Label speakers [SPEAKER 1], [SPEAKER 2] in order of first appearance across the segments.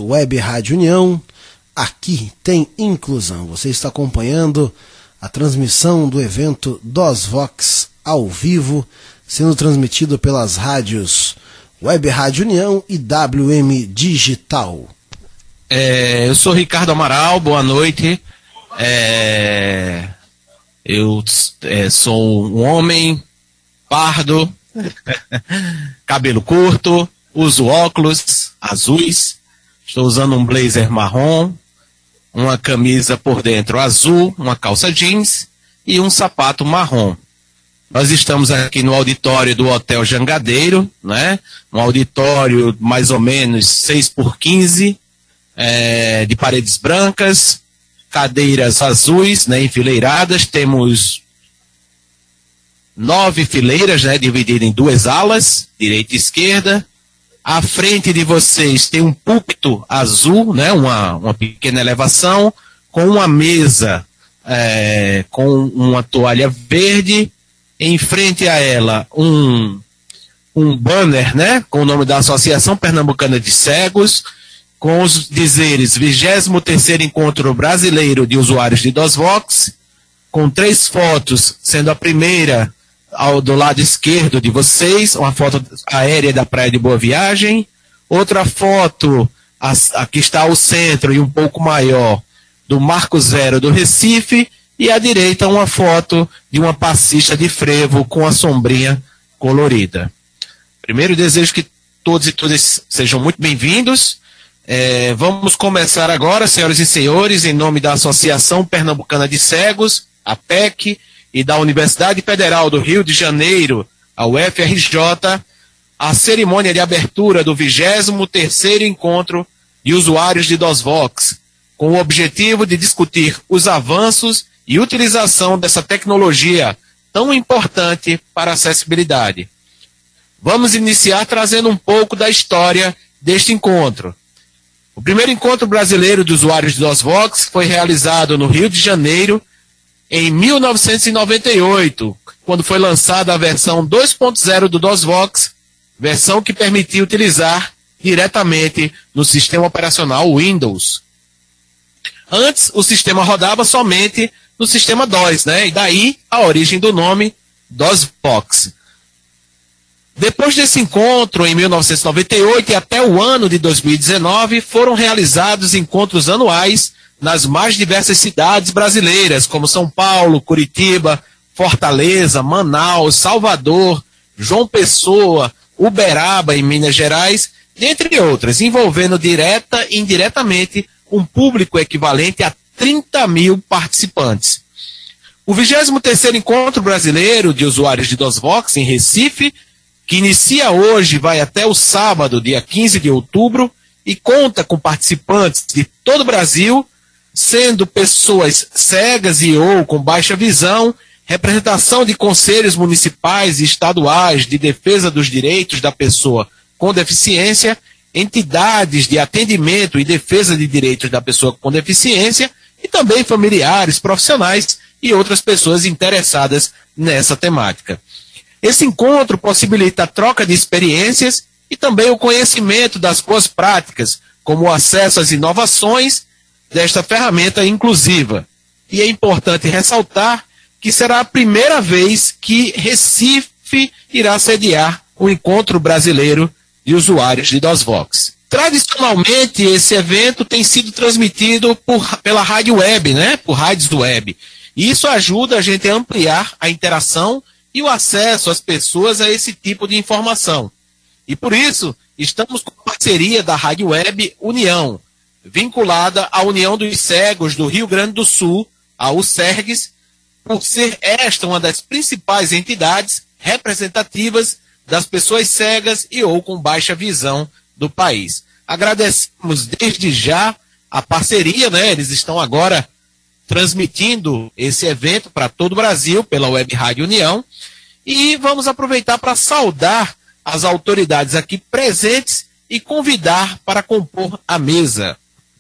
[SPEAKER 1] Web Rádio União. Aqui tem inclusão. Você está acompanhando a transmissão do evento DOSVox ao vivo, sendo transmitido pelas rádios Web Rádio União e WM Digital.
[SPEAKER 2] Eu sou Ricardo Amaral, boa noite. Eu sou um homem pardo, cabelo curto, uso óculos azuis, estou usando um blazer marrom, uma camisa por dentro azul, uma calça jeans e um sapato marrom. Nós estamos aqui no auditório do Hotel Jangadeiro, né? Um auditório mais ou menos 6x15, de paredes brancas, cadeiras azuis, né, enfileiradas. Temos 9 fileiras, né, divididas em 2 alas, direita e esquerda. À frente de vocês tem um púlpito azul, né, uma pequena elevação, com uma mesa com uma toalha verde. Em frente a ela, um banner, né, com o nome da Associação Pernambucana de Cegos, com os dizeres 23º Encontro Brasileiro de Usuários de DOSVox, com 3 fotos, sendo a primeira do lado esquerdo de vocês, uma foto aérea da Praia de Boa Viagem, outra foto, aqui está ao centro e um pouco maior, do Marco Zero do Recife, e à direita uma foto de uma passista de frevo com a sombrinha colorida. Primeiro, desejo que todos e todas sejam muito bem-vindos. Vamos começar agora, senhoras e senhores, em nome da Associação Pernambucana de Cegos, a PEC, e da Universidade Federal do Rio de Janeiro, a UFRJ, a cerimônia de abertura do 23º Encontro de Usuários de DOSVox, com o objetivo de discutir os avanços e utilização dessa tecnologia tão importante para a acessibilidade. Vamos iniciar trazendo um pouco da história deste encontro. O primeiro encontro brasileiro de usuários de DOSVox foi realizado no Rio de Janeiro em 1998, quando foi lançada a versão 2.0 do DOSVox, versão que permitia utilizar diretamente no sistema operacional Windows. Antes, o sistema rodava somente no sistema DOS, né? E daí a origem do nome DOSVox. Depois desse encontro, em 1998 e até o ano de 2019, foram realizados encontros anuais nas mais diversas cidades brasileiras, como São Paulo, Curitiba, Fortaleza, Manaus, Salvador, João Pessoa, Uberaba, em Minas Gerais, dentre outras, envolvendo direta e indiretamente um público equivalente a 30 mil participantes. O 23º Encontro Brasileiro de Usuários de DOSVox, em Recife, que inicia hoje e vai até o sábado, dia 15 de outubro, e conta com participantes de todo o Brasil, sendo pessoas cegas e ou com baixa visão, representação de conselhos municipais e estaduais de defesa dos direitos da pessoa com deficiência, entidades de atendimento e defesa de direitos da pessoa com deficiência, e também familiares, profissionais e outras pessoas interessadas nessa temática. Esse encontro possibilita a troca de experiências e também o conhecimento das boas práticas, como o acesso às inovações desta ferramenta inclusiva. E é importante ressaltar que será a primeira vez que Recife irá sediar o Encontro Brasileiro de Usuários de DOSVox. Tradicionalmente, esse evento tem sido transmitido pela rádio web, né? Por rádios web. E isso ajuda a gente a ampliar a interação e o acesso às pessoas a esse tipo de informação. E por isso, estamos com a parceria da Rádio Web União, vinculada à União dos Cegos do Rio Grande do Sul, a UCERGS, por ser esta uma das principais entidades representativas das pessoas cegas e ou com baixa visão do país. Agradecemos desde já a parceria, né? Eles estão agora transmitindo esse evento para todo o Brasil pela Web Rádio União, e vamos aproveitar para saudar as autoridades aqui presentes e convidar para compor a mesa.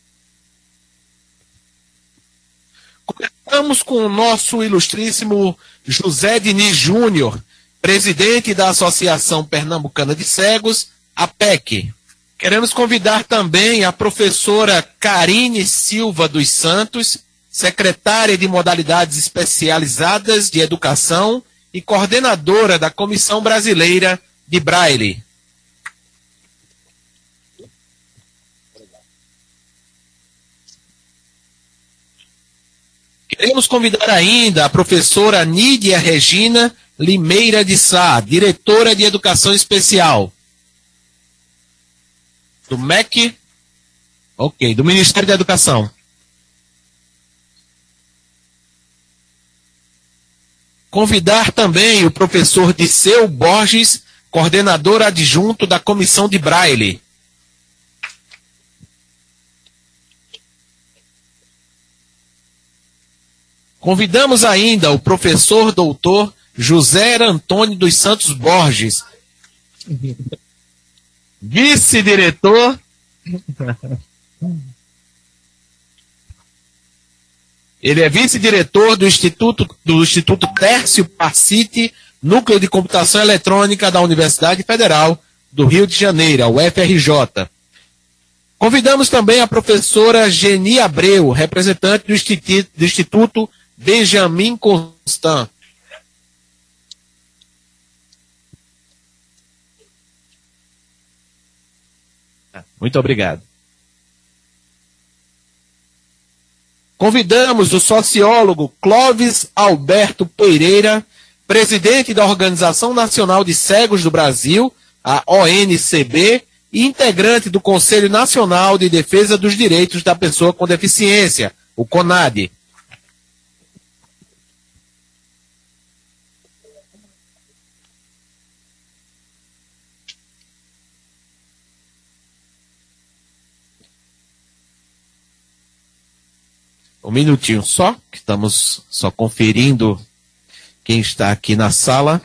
[SPEAKER 2] Começamos com o nosso ilustríssimo José Diniz Júnior, presidente da Associação Pernambucana de Cegos, a PEC. Queremos convidar também a professora Karine Silva dos Santos, secretária de Modalidades Especializadas de Educação e coordenadora da Comissão Brasileira de Braille. Queremos convidar ainda a professora Nídia Regina Limeira de Sá, diretora de Educação Especial do MEC, do Ministério da Educação. Convidar também o professor Disseu Borges, coordenador adjunto da Comissão de Braille. Convidamos ainda o professor doutor José Antônio dos Santos Borges, vice-diretor ele é vice-diretor do Instituto Tércio Pacite, Núcleo de Computação Eletrônica da Universidade Federal do Rio de Janeiro, a UFRJ. Convidamos também a professora Geni Abreu, representante do Instituto Benjamin Constant. Muito obrigado. Convidamos o sociólogo Clóvis Alberto Pereira, presidente da Organização Nacional de Cegos do Brasil, a ONCB, e integrante do Conselho Nacional de Defesa dos Direitos da Pessoa com Deficiência, o CONADE. Um minutinho só, que estamos só conferindo quem está aqui na sala.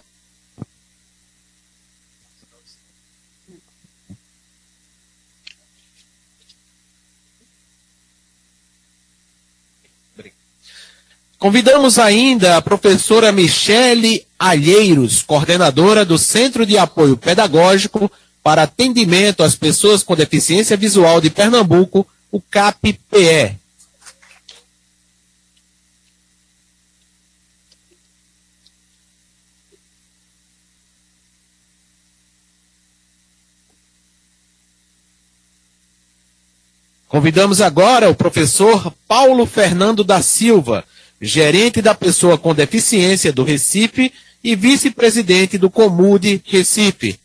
[SPEAKER 2] Convidamos ainda a professora Michele Alheiros, coordenadora do Centro de Apoio Pedagógico para Atendimento às Pessoas com Deficiência Visual de Pernambuco, o CAP-PE. Convidamos agora o professor Paulo Fernando da Silva, gerente da Pessoa com Deficiência do Recife e vice-presidente do Comude Recife.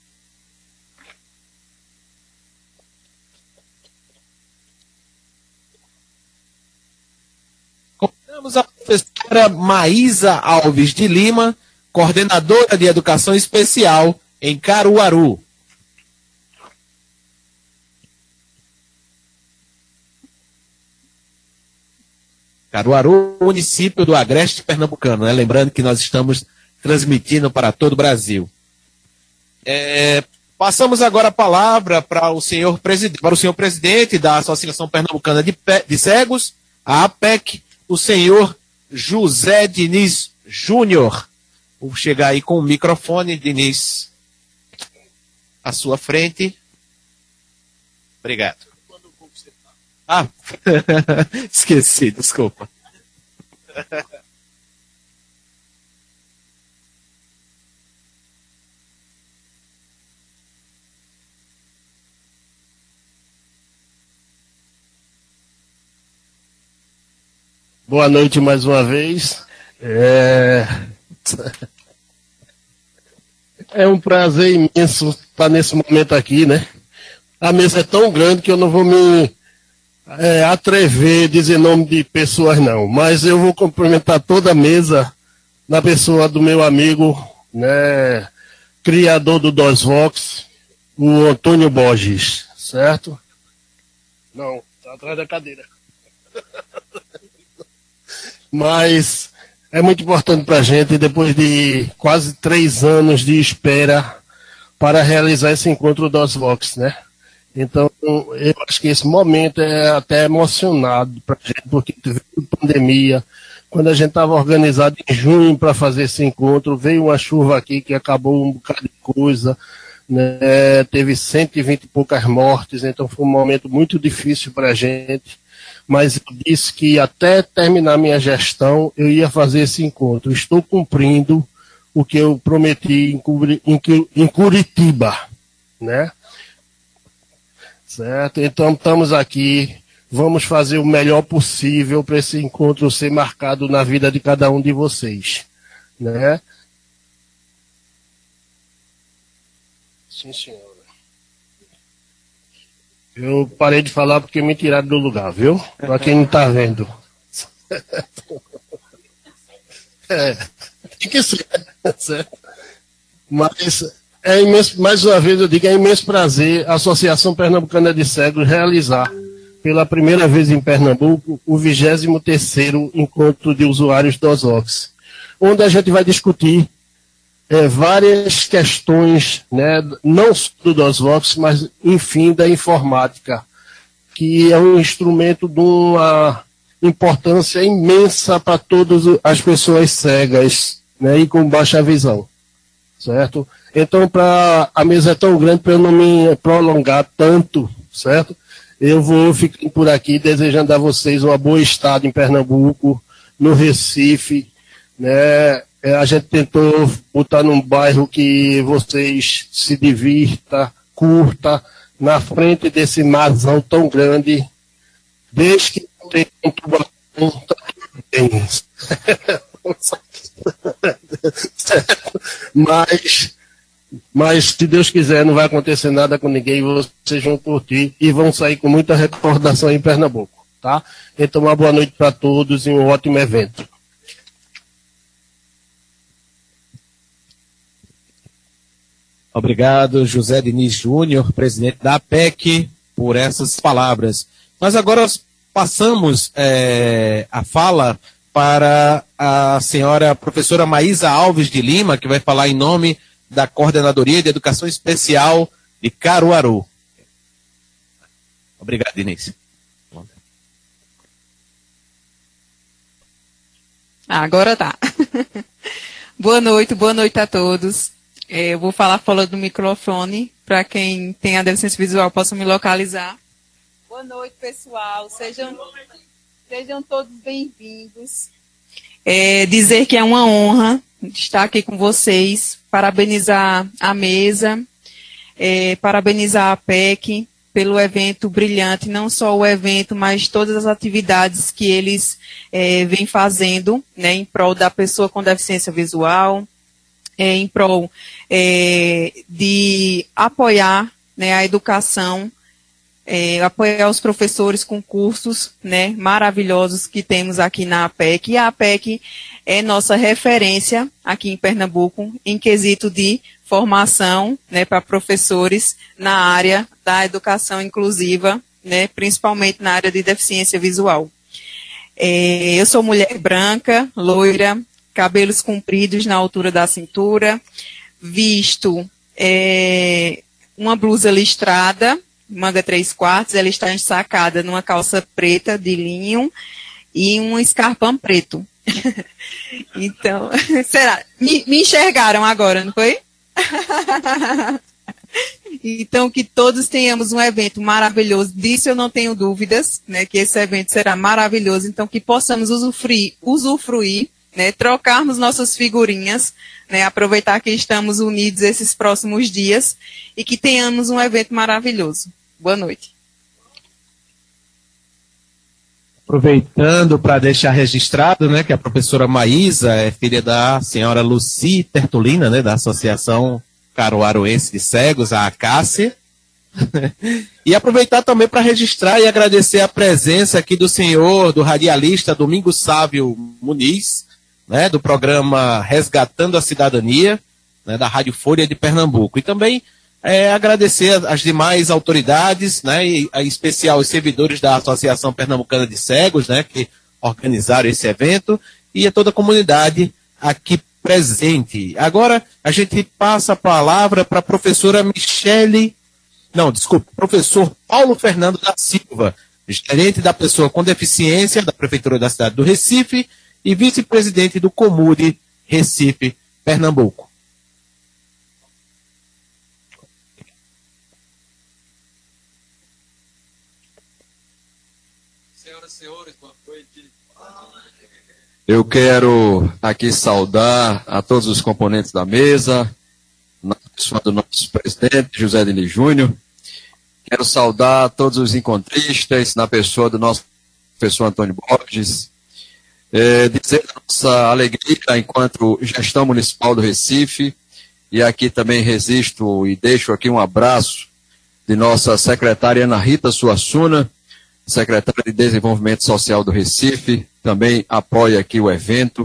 [SPEAKER 2] Convidamos a professora Maísa Alves de Lima, coordenadora de Educação Especial em Caruaru. Caruaru, município do Agreste Pernambucano, né? Lembrando que nós estamos transmitindo para todo o Brasil. Passamos agora a palavra para o senhor presidente da Associação Pernambucana de Cegos, a APEC, o senhor José Diniz Júnior. Vou chegar aí com o microfone, Diniz, à sua frente. Obrigado. Ah, esqueci, desculpa.
[SPEAKER 3] Boa noite mais uma vez. É um prazer imenso estar nesse momento aqui, né? A mesa é tão grande que eu não vou me atrever a dizer nome de pessoas não, mas eu vou cumprimentar toda a mesa na pessoa do meu amigo, né, criador do DOSVOX, o Antônio Borges, certo? Não, está atrás da cadeira. Mas é muito importante para a gente, depois de quase 3 anos de espera para realizar esse encontro DOSVOX, né? Então, eu acho que esse momento é até emocionado para a gente, porque veio pandemia. Quando a gente estava organizado em junho para fazer esse encontro, veio uma chuva aqui que acabou um bocado de coisa, né? Teve 120 e poucas mortes, então foi um momento muito difícil para a gente, mas eu disse que até terminar minha gestão eu ia fazer esse encontro. Estou cumprindo o que eu prometi em Curitiba, né? Certo? Então estamos aqui, vamos fazer o melhor possível para esse encontro ser marcado na vida de cada um de vocês, né? Sim, senhora. Eu parei de falar porque me tiraram do lugar, viu? Para quem não está vendo. Tem que ser, certo? Mas é imenso, mais uma vez eu digo, é imenso prazer a Associação Pernambucana de Cegos realizar pela primeira vez em Pernambuco o 23º Encontro de Usuários do Osvox, onde a gente vai discutir várias questões, né, não só do DOSVOX, mas, enfim, da informática, que é um instrumento de uma importância imensa para todas as pessoas cegas, né, e com baixa visão, certo? Então, a mesa é tão grande para eu não me prolongar tanto, certo? Eu vou ficar por aqui desejando a vocês uma boa estada em Pernambuco, no Recife, né? A gente tentou botar num bairro que vocês se divirta, curta, na frente desse marzão tão grande, desde que não tenha um tubarão, tá tudo bem. Mas, se Deus quiser, não vai acontecer nada com ninguém, vocês vão curtir e vão sair com muita recordação em Pernambuco, tá? Então, uma boa noite para todos e um ótimo evento.
[SPEAKER 2] Obrigado, José Diniz Júnior, presidente da APEC, por essas palavras. Nós agora passamos a fala para a senhora professora Maísa Alves de Lima, que vai falar em nome da Coordenadoria de Educação Especial de Caruaru. Obrigado, Diniz.
[SPEAKER 4] Agora tá. Boa noite a todos. Eu vou falar fora do microfone, para quem tem a deficiência visual possa me localizar. Boa noite, pessoal. Sejam todos bem-vindos. Dizer que é uma honra estar aqui com vocês, parabenizar a mesa, parabenizar a APEC pelo evento brilhante, não só o evento, mas todas as atividades que eles vêm fazendo, né, em prol da pessoa com deficiência visual, em prol de apoiar, né, a educação, apoiar os professores com cursos, né, maravilhosos que temos aqui na APEC. E a APEC é nossa referência aqui em Pernambuco em quesito de formação, né, para professores na área da educação inclusiva, né, principalmente na área de deficiência visual. Eu sou mulher branca, loira, cabelos compridos na altura da cintura, visto uma blusa listrada, manga 3/4, ela está ensacada numa calça preta de linho e um escarpão preto. Então, será? Me enxergaram agora, não foi? Então, que todos tenhamos um evento maravilhoso, disso eu não tenho dúvidas, né, que esse evento será maravilhoso, então que possamos usufruir, né, trocarmos nossas figurinhas, né, aproveitar que estamos unidos esses próximos dias e que tenhamos um evento maravilhoso. Boa noite.
[SPEAKER 2] Aproveitando para deixar registrado, né, que a professora Maísa é filha da senhora Luci Tertulina, né, da Associação Caruaruense de Cegos, a ACACE. E aproveitar também para registrar e agradecer a presença aqui do senhor, do radialista Domingos Sávio Muniz, né, do programa Resgatando a Cidadania, né, da Rádio Folha de Pernambuco. E também agradecer as demais autoridades, né, e em especial os servidores da Associação Pernambucana de Cegos, né, que organizaram esse evento, e a toda a comunidade aqui presente. Agora a gente passa a palavra para a professora professor Paulo Fernando da Silva, gerente da pessoa com deficiência da Prefeitura da cidade do Recife e vice-presidente do Comude Recife, Pernambuco.
[SPEAKER 5] Senhoras e senhores, boa noite. Eu quero aqui saudar a todos os componentes da mesa, na pessoa do nosso presidente, José Dini Júnior. Quero saudar todos os encontristas, na pessoa do nosso professor Antônio Borges. Dizer a nossa alegria enquanto gestão municipal do Recife, e aqui também registro e deixo aqui um abraço de nossa secretária Ana Rita Suassuna, secretária de Desenvolvimento Social do Recife, também apoia aqui o evento.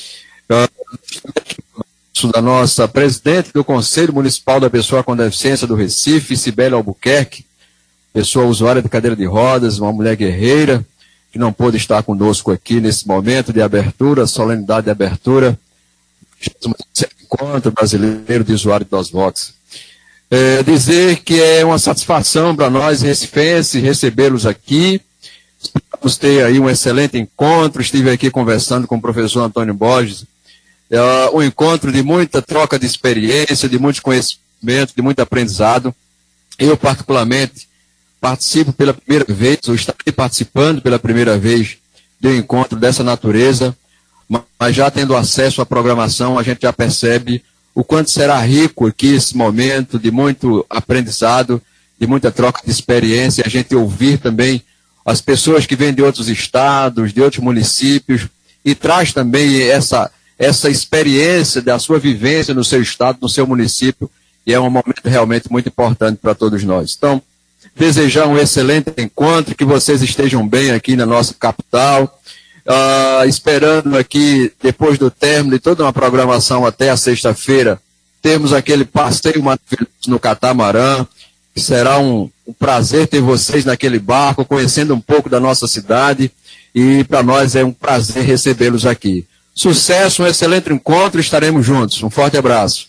[SPEAKER 5] Da nossa presidente do Conselho Municipal da Pessoa com Deficiência do Recife, Cibele Albuquerque, pessoa usuária de cadeira de rodas, uma mulher guerreira, que não pôde estar conosco aqui nesse momento de abertura, solenidade de abertura, do Encontro Brasileiro de Usuário de DOSVox. Dizer que é uma satisfação para nós, recifenses, recebê-los aqui. Esperamos ter aí um excelente encontro. Estive aqui conversando com o professor Antônio Borges. Um encontro de muita troca de experiência, de muito conhecimento, de muito aprendizado. Eu, particularmente, participo pela primeira vez, ou estarei participando pela primeira vez de um encontro dessa natureza, mas já tendo acesso à programação, a gente já percebe o quanto será rico aqui esse momento de muito aprendizado, de muita troca de experiência, a gente ouvir também as pessoas que vêm de outros estados, de outros municípios, e traz também essa experiência da sua vivência no seu estado, no seu município, e é um momento realmente muito importante para todos nós. Então, desejar um excelente encontro, que vocês estejam bem aqui na nossa capital, esperando aqui, depois do término de toda uma programação até a sexta-feira, temos aquele passeio maravilhoso no catamarã, que será um prazer ter vocês naquele barco, conhecendo um pouco da nossa cidade, e para nós é um prazer recebê-los aqui. Sucesso, um excelente encontro, estaremos juntos. Um forte abraço.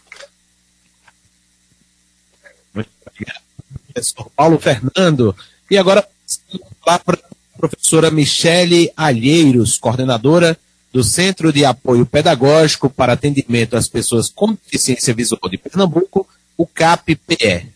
[SPEAKER 2] Muito obrigado, professor Paulo Fernando. E agora, para a professora Michele Alheiros, coordenadora do Centro de Apoio Pedagógico para Atendimento às Pessoas com Deficiência Visual de Pernambuco, o CAP-PE.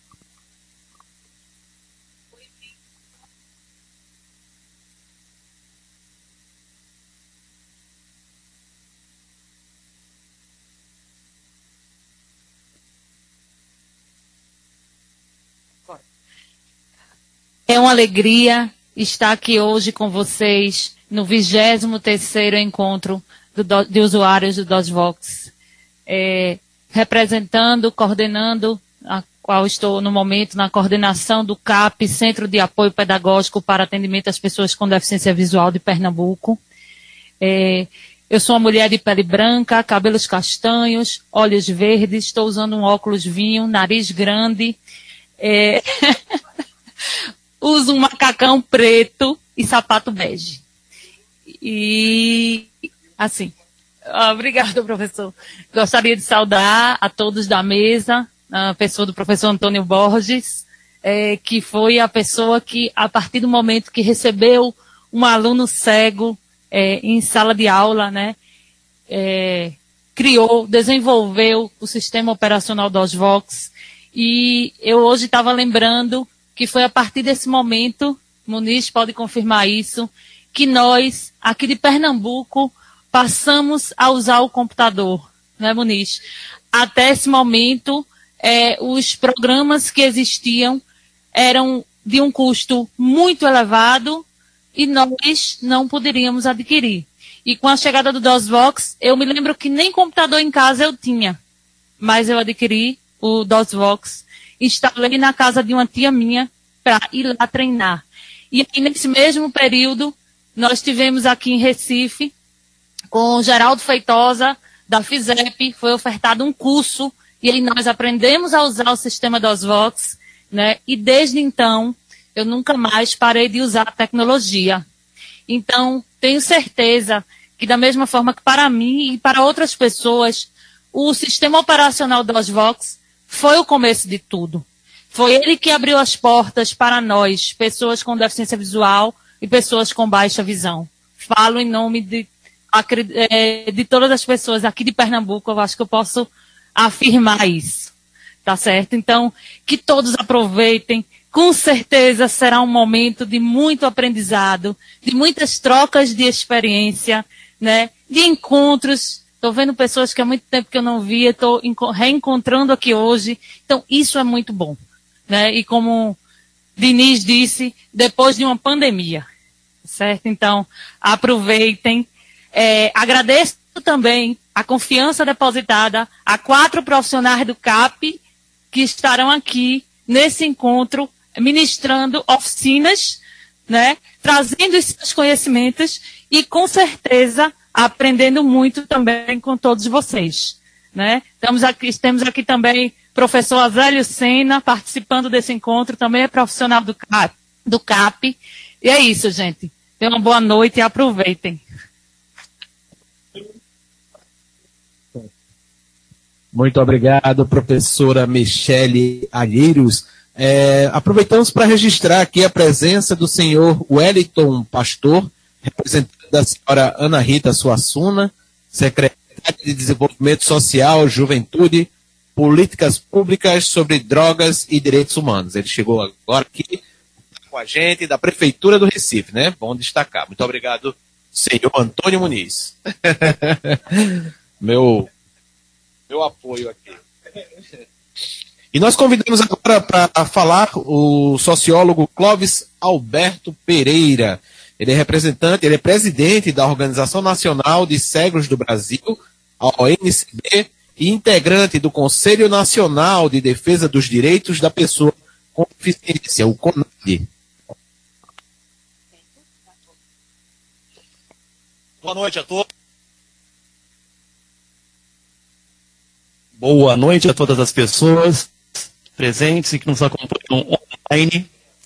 [SPEAKER 6] É uma alegria estar aqui hoje com vocês no 23º encontro de usuários do DOSVox, representando, coordenando, a qual estou no momento na coordenação do CAP, Centro de Apoio Pedagógico para Atendimento às Pessoas com Deficiência Visual de Pernambuco. Eu sou uma mulher de pele branca, cabelos castanhos, olhos verdes, estou usando um óculos vinho, nariz grande, uso um macacão preto e sapato bege. E, assim, obrigado, professor. Gostaria de saudar a todos da mesa, a pessoa do professor Antônio Borges, que foi a pessoa que, a partir do momento que recebeu um aluno cego em sala de aula, né, criou, desenvolveu o sistema operacional DOSVox. E eu hoje estava lembrando que foi a partir desse momento, Muniz pode confirmar isso, que nós, aqui de Pernambuco, passamos a usar o computador, né, Muniz? Até esse momento, os programas que existiam eram de um custo muito elevado e nós não poderíamos adquirir. E com a chegada do DOSVox, eu me lembro que nem computador em casa eu tinha, mas eu adquiri o DOSVox, instalei na casa de uma tia minha para ir lá treinar. E aí, nesse mesmo período, nós tivemos aqui em Recife, com o Geraldo Feitosa, da FISEP, foi ofertado um curso, e aí nós aprendemos a usar o sistema DOSVox, né? E desde então, eu nunca mais parei de usar a tecnologia. Então, tenho certeza que da mesma forma que para mim e para outras pessoas, o sistema operacional DOSVox foi o começo de tudo. Foi ele que abriu as portas para nós, pessoas com deficiência visual e pessoas com baixa visão. Falo em nome de todas as pessoas aqui de Pernambuco, eu acho que eu posso afirmar isso, tá certo? Então, que todos aproveitem, Com certeza será um momento de muito aprendizado, de muitas trocas de experiência, né? De encontros. Estou vendo pessoas que há muito tempo que eu não via, estou reencontrando aqui hoje. Então, isso é muito bom, né? E como Diniz disse, depois de uma pandemia, certo? Então, aproveitem. Agradeço também a confiança depositada a 4 profissionais do CAP que estarão aqui nesse encontro, ministrando oficinas, né? Trazendo esses conhecimentos e, com certeza, aprendendo muito também com todos vocês, né? Temos aqui também o professor Azélio Sena participando desse encontro, também é profissional do CAP. E é isso, gente. Tenham uma boa noite e aproveitem.
[SPEAKER 2] Muito obrigado, professora Michele Alheiros. Aproveitamos para registrar aqui a presença do senhor Wellington Pastor, representante da senhora Ana Rita Suassuna, secretária de Desenvolvimento Social, Juventude, Políticas Públicas sobre Drogas e Direitos Humanos. Ele chegou agora aqui com a gente da Prefeitura do Recife, né? Bom destacar. Muito obrigado, senhor Antônio Muniz. Meu apoio aqui. E nós convidamos agora para falar o sociólogo Clóvis Alberto Pereira. Ele é presidente da Organização Nacional de Cegos do Brasil, a ONCB, e integrante do Conselho Nacional de Defesa dos Direitos da Pessoa com Deficiência, o CONAD.
[SPEAKER 7] Boa noite a todos. Boa noite a todas as pessoas presentes e que nos acompanham online.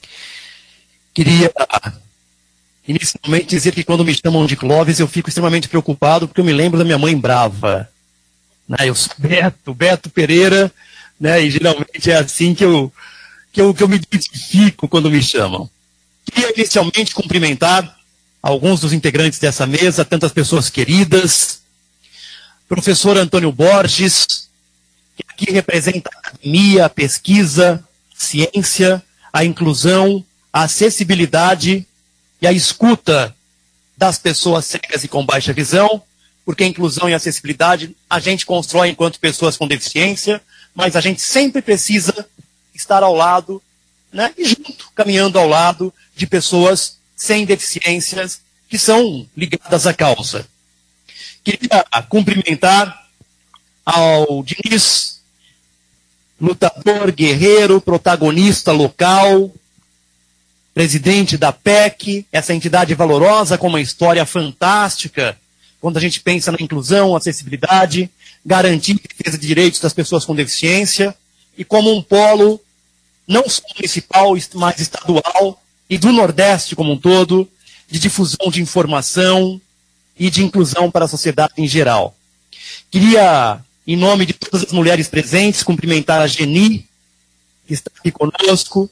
[SPEAKER 7] Queria inicialmente dizer que quando me chamam de Clóvis eu fico extremamente preocupado porque eu me lembro da minha mãe brava. Eu sou Beto Pereira, né, e geralmente é assim que eu me identifico quando me chamam. Queria inicialmente cumprimentar alguns dos integrantes dessa mesa, tantas pessoas queridas, professor Antônio Borges, que aqui representa a academia, a pesquisa, a ciência, a inclusão, a acessibilidade e a escuta das pessoas cegas e com baixa visão, porque a inclusão e a acessibilidade a gente constrói enquanto pessoas com deficiência, mas a gente sempre precisa estar ao lado, né, e junto, caminhando ao lado de pessoas sem deficiências que são ligadas à causa. Queria cumprimentar ao Diniz, lutador, guerreiro, protagonista local, presidente da PEC, essa entidade valorosa com uma história fantástica, quando a gente pensa na inclusão, acessibilidade, garantia e defesa de direitos das pessoas com deficiência, e como um polo não só municipal, mas estadual, e do Nordeste como um todo, de difusão de informação e de inclusão para a sociedade em geral. Queria, em nome de todas as mulheres presentes, cumprimentar a Geni, que está aqui conosco,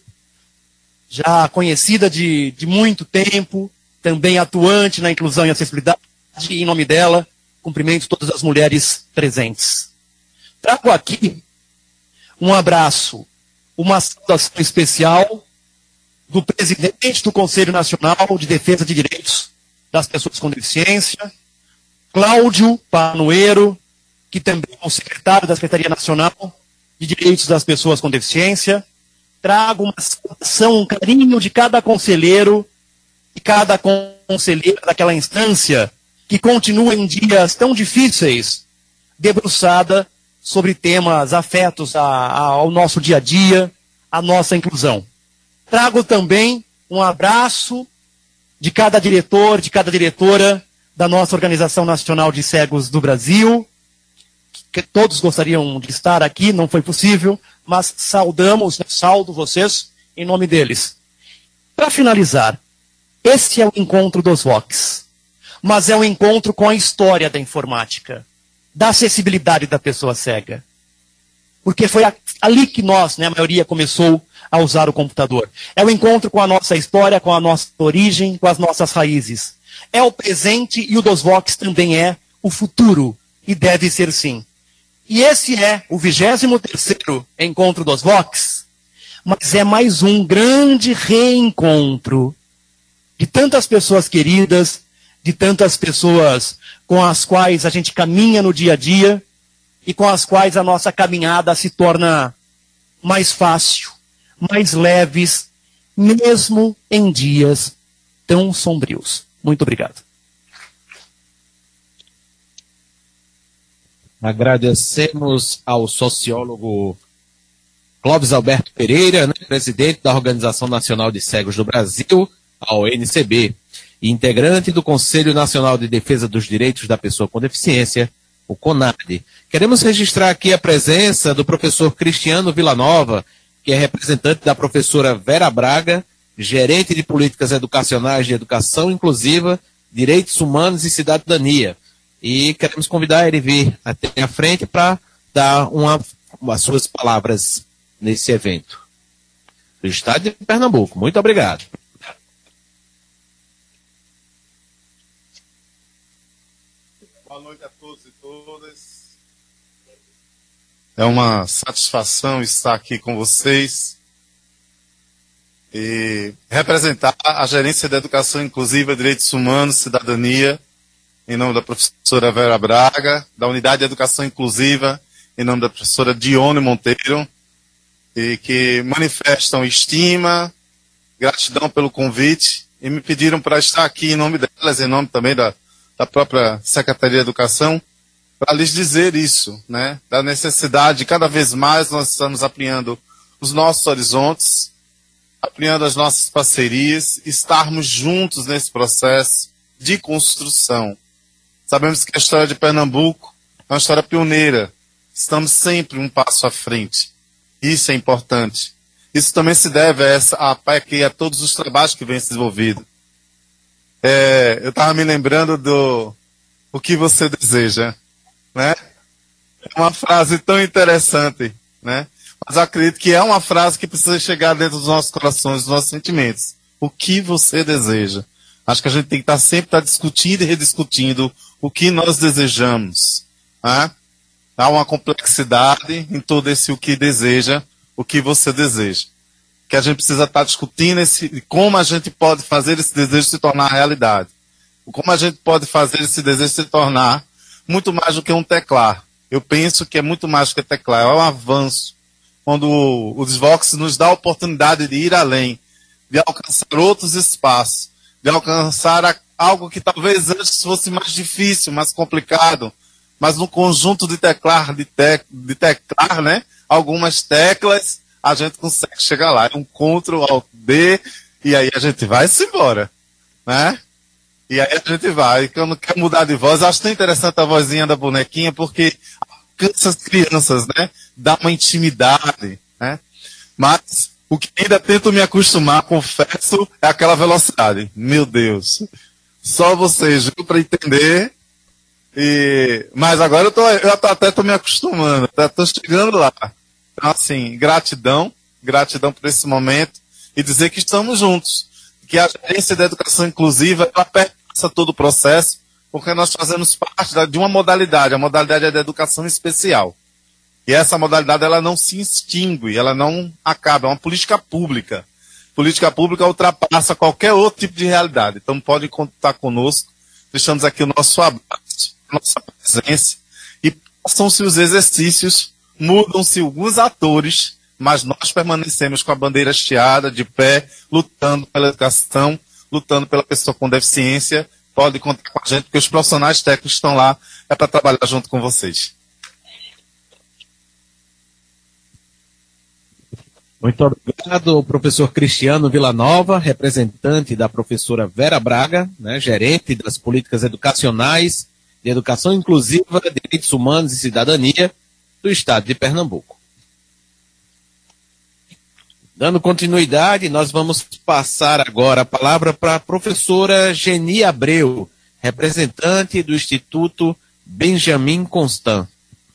[SPEAKER 7] já conhecida de muito tempo, também atuante na inclusão e acessibilidade, e em nome dela, cumprimento todas as mulheres presentes. Trago aqui um abraço, uma saudação especial do presidente do Conselho Nacional de Defesa de Direitos das Pessoas com Deficiência, Cláudio Panueiro, que também é o secretário da Secretaria Nacional de Direitos das Pessoas com Deficiência. Trago uma saudação, um carinho de cada conselheiro e cada conselheira daquela instância que continua em dias tão difíceis, debruçada sobre temas afetos ao nosso dia a dia, à nossa inclusão. Trago também um abraço de cada diretor, de cada diretora da nossa Organização Nacional de Cegos do Brasil, que todos gostariam de estar aqui, não foi possível, mas saldo vocês em nome deles. Para finalizar, esse é o encontro dos Vox, mas é um encontro com a história da informática, da acessibilidade da pessoa cega. Porque foi ali que nós, a maioria, começou a usar o computador. É o encontro com a nossa história, com a nossa origem, com as nossas raízes. É o presente e o dos Vox também é o futuro, e deve ser sim. E esse é o 23º Encontro dos Vox, mas é mais um grande reencontro de tantas pessoas queridas, de tantas pessoas com as quais a gente caminha no dia a dia e com as quais a nossa caminhada se torna mais fácil, mais leves, mesmo em dias tão sombrios. Muito obrigado.
[SPEAKER 2] Agradecemos ao sociólogo Clóvis Alberto Pereira, né, presidente da Organização Nacional de Cegos do Brasil, a ONCB, e integrante do Conselho Nacional de Defesa dos Direitos da Pessoa com Deficiência, o CONADE. Queremos registrar aqui a presença do professor Cristiano Villanova, que é representante da professora Vera Braga, gerente de políticas educacionais de educação inclusiva, direitos humanos e cidadania. E queremos convidar ele a vir até a frente para dar as suas palavras nesse evento. Do estado de Pernambuco. Muito obrigado.
[SPEAKER 8] Boa noite a todos e todas. É uma satisfação estar aqui com vocês e representar a Gerência de Educação Inclusiva, Direitos Humanos e Cidadania, em nome da professora Vera Braga, da Unidade de Educação Inclusiva, em nome da professora Dione Monteiro, e que manifestam estima, gratidão pelo convite, e me pediram para estar aqui em nome delas, em nome também da própria Secretaria de Educação, para lhes dizer isso, né, da necessidade, cada vez mais nós estamos ampliando os nossos horizontes, ampliando as nossas parcerias, estarmos juntos nesse processo de construção. Sabemos que a história de Pernambuco é uma história pioneira. Estamos sempre um passo à frente. Isso é importante. Isso também se deve a PEC e a todos os trabalhos que vêm se desenvolvido. Eu estava me lembrando do o que você deseja, né? É uma frase tão interessante, né? Mas acredito que é uma frase que precisa chegar dentro dos nossos corações, dos nossos sentimentos. O que você deseja? Acho que a gente tem que estar discutindo e rediscutindo o que nós desejamos. Né? Há uma complexidade em todo esse o que deseja, o que você deseja. Que a gente precisa estar discutindo como a gente pode fazer esse desejo se tornar realidade. Como a gente pode fazer esse desejo se tornar muito mais do que um teclar. Eu penso que é muito mais do que teclar, é um avanço. Quando o Desvox nos dá a oportunidade de ir além, de alcançar outros espaços, de alcançar algo que talvez antes fosse mais difícil, mais complicado, mas no conjunto de teclar, né? Algumas teclas, a gente consegue chegar lá. É um Ctrl, Alt, D, e aí a gente vai-se embora, né? E aí a gente vai. Quando quer mudar de voz, acho tão interessante a vozinha da bonequinha, porque alcança as crianças, né? Dá uma intimidade, né? Mas o que ainda tento me acostumar, confesso, é aquela velocidade. Meu Deus. Só vocês, viu, para entender. Mas agora eu até estou me acostumando. Estou chegando lá. Então, assim, gratidão por esse momento. E dizer que estamos juntos. Que a Gerência da Educação Inclusiva, ela perpassa todo o processo, porque nós fazemos parte de uma modalidade. A modalidade é da educação especial. E essa modalidade, ela não se extingue, ela não acaba, é uma política pública. Política pública ultrapassa qualquer outro tipo de realidade. Então podem contar conosco, deixamos aqui o nosso abraço, a nossa presença, e passam-se os exercícios, mudam-se alguns atores, mas nós permanecemos com a bandeira hasteada, de pé, lutando pela educação, lutando pela pessoa com deficiência. Pode contar com a gente, porque os profissionais técnicos estão lá, é para trabalhar junto com vocês.
[SPEAKER 2] Muito obrigado, professor Cristiano Villanova, representante da professora Vera Braga, né, gerente das políticas educacionais de educação inclusiva, direitos humanos e cidadania do estado de Pernambuco. Dando continuidade, nós vamos passar agora a palavra para a professora Geni Abreu, representante do Instituto Benjamin Constant.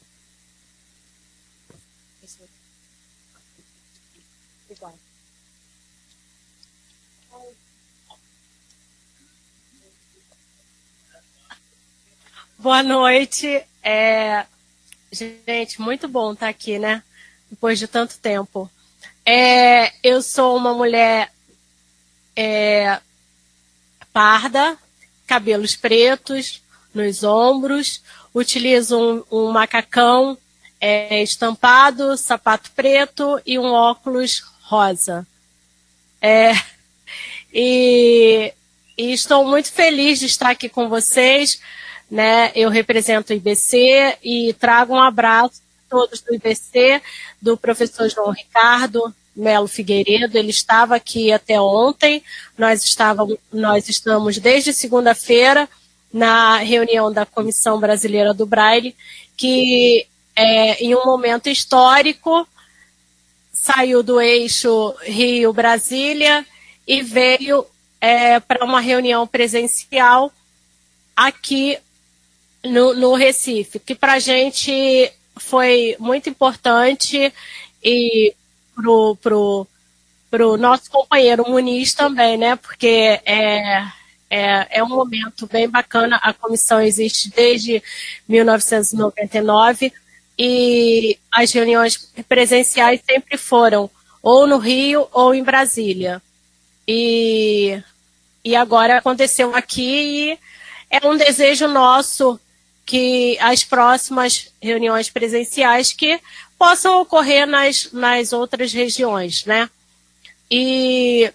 [SPEAKER 9] Boa noite. Gente, muito bom estar aqui, né? Depois de tanto tempo. Eu sou uma mulher parda, cabelos pretos nos ombros, utilizo um macacão estampado, sapato preto e um óculos rosa. E estou muito feliz de estar aqui com vocês, né? Eu represento o IBC e trago um abraço a todos do IBC, do professor João Ricardo Melo Figueiredo. Ele estava aqui até ontem, nós estamos desde segunda-feira na reunião da Comissão Brasileira do Braille, que em um momento histórico saiu do eixo Rio-Brasília e veio para uma reunião presencial aqui no Recife, que para a gente foi muito importante, e pro nosso companheiro Muniz também, né? Porque é um momento bem bacana. A comissão existe desde 1999 e as reuniões presenciais sempre foram ou no Rio ou em Brasília. E agora aconteceu aqui, e é um desejo nosso que as próximas reuniões presenciais que possam ocorrer nas outras regiões, né? E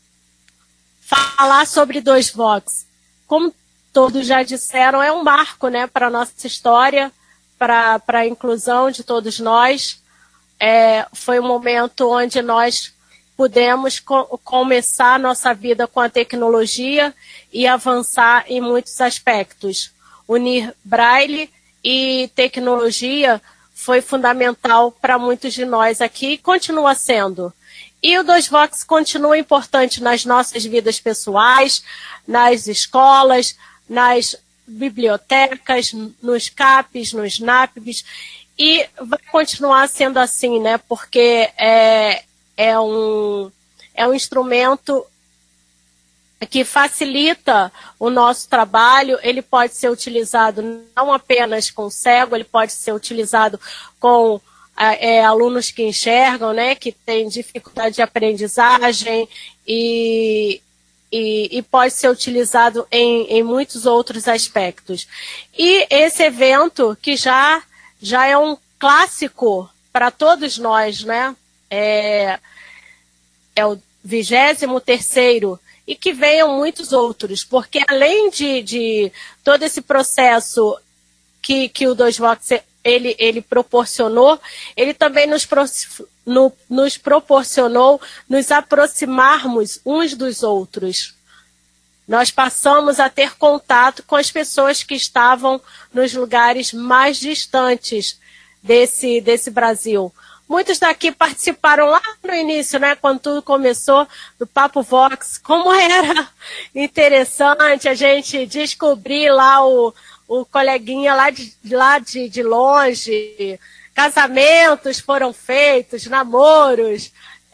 [SPEAKER 9] falar sobre 2Vox, como todos já disseram, é um marco, né, para a nossa história, para a inclusão de todos nós. Foi um momento onde nós pudemos começar nossa vida com a tecnologia e avançar em muitos aspectos. Unir Braille e tecnologia foi fundamental para muitos de nós aqui e continua sendo. E o 2Vox continua importante nas nossas vidas pessoais, nas escolas, nas bibliotecas, nos CAPs, nos NAPs, e vai continuar sendo assim, né? Porque é um instrumento que facilita o nosso trabalho. Ele pode ser utilizado não apenas com cego, ele pode ser utilizado com alunos que enxergam, né, que têm dificuldade de aprendizagem, e pode ser utilizado em muitos outros aspectos. E esse evento, que já é um clássico para todos nós, né, é o 23º, e que venham muitos outros, porque além de todo esse processo que o 2Vox ele proporcionou, ele também nos proporcionou nos aproximarmos uns dos outros. Nós passamos a ter contato com as pessoas que estavam nos lugares mais distantes desse Brasil. Muitos daqui participaram lá no início, né, quando tudo começou, do Papo Vox. Como era interessante a gente descobrir lá o coleguinha lá de longe. Casamentos foram feitos, namoros,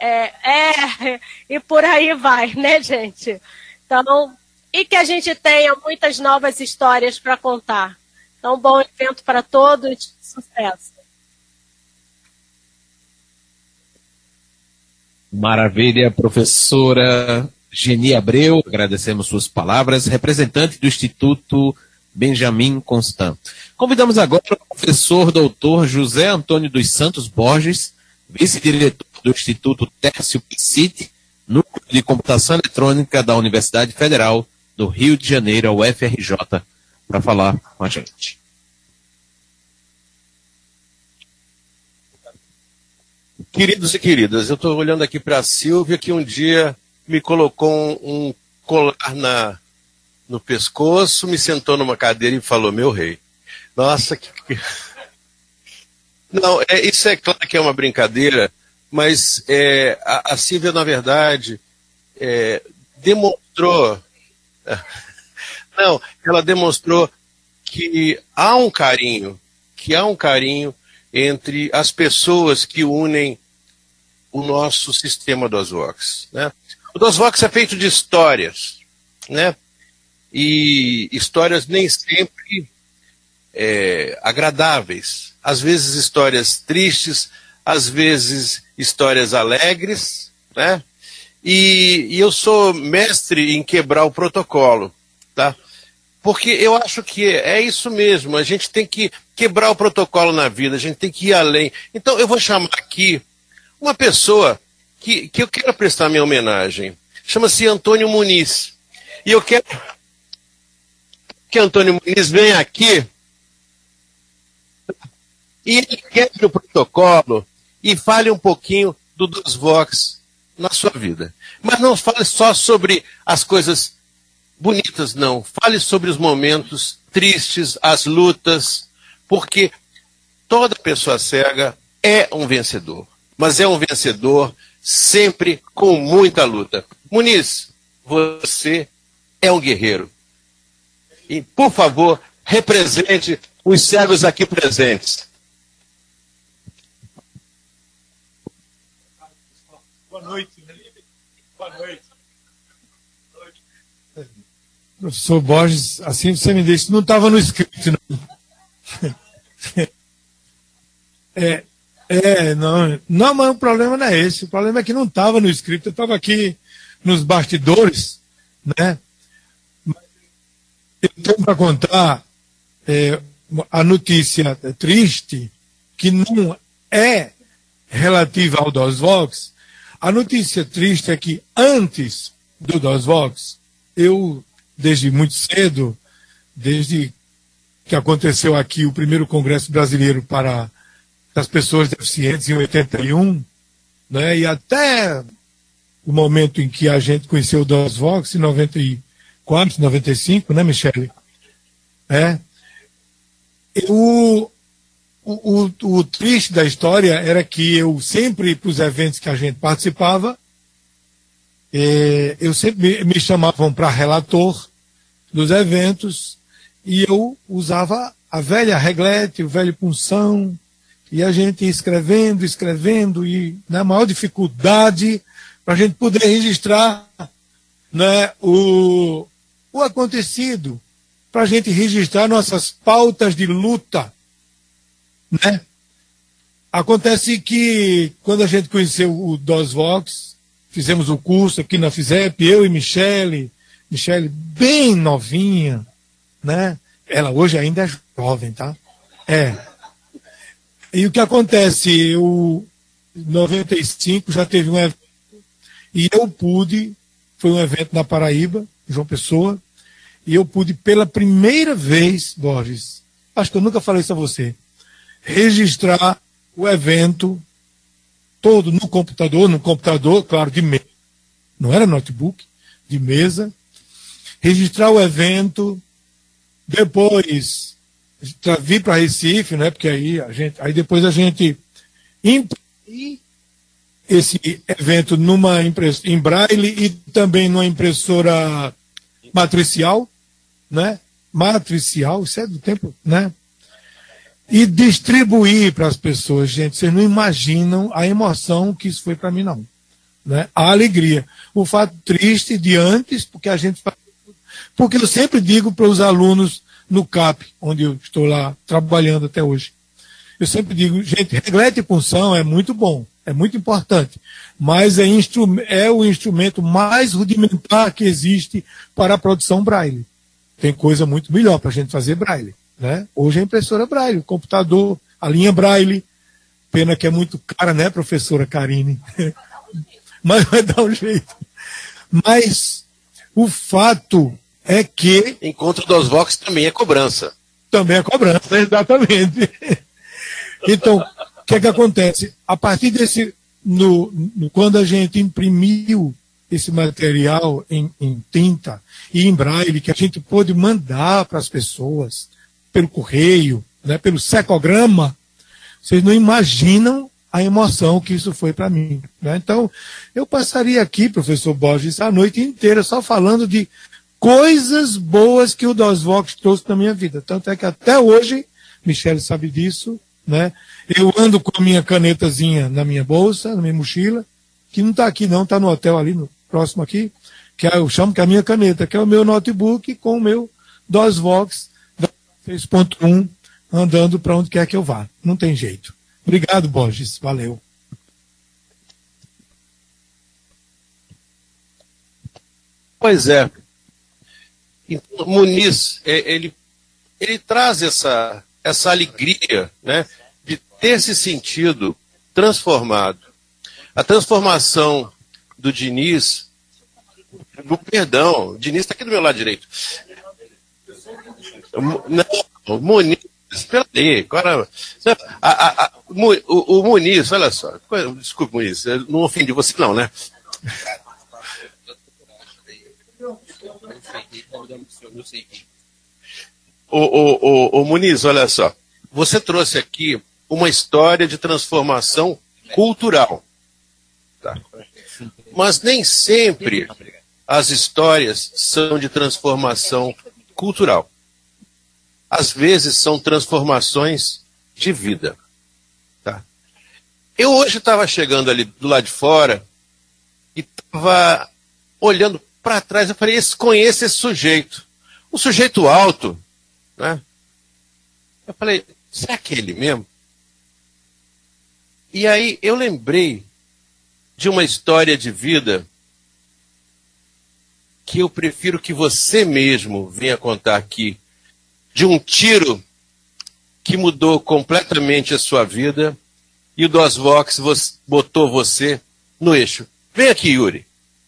[SPEAKER 9] e por aí vai, né, gente? Então, e que a gente tenha muitas novas histórias para contar. Então, bom evento para todos, sucesso.
[SPEAKER 2] Maravilha, professora Geni Abreu, agradecemos suas palavras, representante do Instituto Benjamin Constant. Convidamos agora o professor doutor José Antônio dos Santos Borges, vice-diretor do Instituto Tércio Piscite, Núcleo de Computação Eletrônica da Universidade Federal do Rio de Janeiro, a UFRJ, para falar com a gente.
[SPEAKER 10] Queridos e queridas, eu estou olhando aqui para a Silvia, que um dia me colocou um colar no pescoço, me sentou numa cadeira e falou: meu rei. Nossa, Não, isso é claro que é uma brincadeira, mas a Silvia, na verdade, demonstrou... Não, ela demonstrou que há um carinho entre as pessoas que unem o nosso sistema 2Vox, né? O 2Vox é feito de histórias, né? E histórias nem sempre agradáveis. Às vezes histórias tristes, às vezes histórias alegres, né? E eu sou mestre em quebrar o protocolo, tá? Porque eu acho que é isso mesmo, a gente tem que quebrar o protocolo na vida, a gente tem que ir além. Então eu vou chamar aqui uma pessoa que eu quero prestar minha homenagem. Chama-se Antônio Muniz. E eu quero que Antônio Muniz venha aqui e ele quebre o protocolo e fale um pouquinho do DOSVOX na sua vida. Mas não fale só sobre as coisas bonitas, não. Fale sobre os momentos tristes, as lutas, porque toda pessoa cega é um vencedor. Mas é um vencedor sempre com muita luta. Muniz, você é um guerreiro. E, por favor, represente os cegos aqui presentes.
[SPEAKER 11] Boa noite. Boa noite. Professor Borges, assim você me deixa, não estava no script, não. Não, mas o problema não é esse. O problema é que não estava no script, eu estava aqui nos bastidores, né? Eu tenho para contar a notícia triste, que não é relativa ao DOSVOX. A notícia triste é que antes do DOSVOX, eu, desde muito cedo, desde que aconteceu aqui o primeiro Congresso Brasileiro para as pessoas deficientes em 81, né, e até o momento em que a gente conheceu o DOSVOX, em 94, 95, né, Michele? O triste da história era que eu sempre, para os eventos que a gente participava, eu sempre me chamavam para relator dos eventos e eu usava a velha reglete, o velho punção, e a gente ia escrevendo, e na maior dificuldade para a gente poder registrar, né, o acontecido, para a gente registrar nossas pautas de luta, né? Acontece que quando a gente conheceu o DOSVOX, fizemos o curso aqui na FISEP, eu e Michele bem novinha, né? Ela hoje ainda é jovem, tá? E o que acontece, em 95 já teve um evento, e eu pude, foi um evento na Paraíba, em João Pessoa, e eu pude pela primeira vez, Borges, acho que eu nunca falei isso a você, registrar o evento todo no computador, claro, de mesa, não era notebook, de mesa, registrar o evento, depois vir para Recife, né, porque aí depois a gente imprimir esse evento em braille e também numa impressora matricial, né, isso é do tempo, né, e distribuir para as pessoas, gente. Vocês não imaginam a emoção que isso foi para mim, não. Né? A alegria. O fato triste de antes, porque eu sempre digo para os alunos no CAP, onde eu estou lá trabalhando até hoje, eu sempre digo, gente, reglete e punção é muito bom, é muito importante, mas é o instrumento mais rudimentar que existe para a produção braille. Tem coisa muito melhor para a gente fazer braille. Né? Hoje é impressora braille, o computador, a linha braille, pena que é muito cara, né, professora Karine? Mas vai dar um jeito. Mas o fato é que...
[SPEAKER 10] Encontro dos Vox também é cobrança.
[SPEAKER 11] Também é cobrança, exatamente. Então, o que é que acontece? A partir desse... quando a gente imprimiu esse material em tinta e em braille, que a gente pôde mandar para as pessoas pelo correio, né, pelo secograma, vocês não imaginam a emoção que isso foi para mim. Né? Então, eu passaria aqui, professor Borges, a noite inteira só falando de coisas boas que o DOSVOX trouxe na minha vida. Tanto é que até hoje, Michele sabe disso, né, eu ando com a minha canetazinha na minha bolsa, na minha mochila, que não está aqui não, está no hotel ali, no próximo aqui, que eu chamo que é a minha caneta, que é o meu notebook com o meu DOSVOX 3.1 andando para onde quer que eu vá. Não tem jeito. Obrigado, Borges. Valeu.
[SPEAKER 10] Pois é. Então, Muniz, ele traz essa alegria, né, de ter se sentido transformado. A transformação do Diniz, o Diniz está aqui do meu lado direito. Não, o Muniz, espera aí, agora, o Muniz, olha só, desculpe, Muniz, eu não ofendi você não, né? O Muniz, olha só, você trouxe aqui uma história de transformação cultural, tá? Mas nem sempre as histórias são de transformação cultural. Às vezes são transformações de vida, tá? Eu hoje estava chegando ali do lado de fora e estava olhando para trás, eu falei, conheço esse sujeito. O sujeito alto, né? Eu falei, será que é ele mesmo? E aí eu lembrei de uma história de vida que eu prefiro que você mesmo venha contar aqui, de um tiro que mudou completamente a sua vida e o DOSVOX botou você no eixo. Vem aqui, Yuri.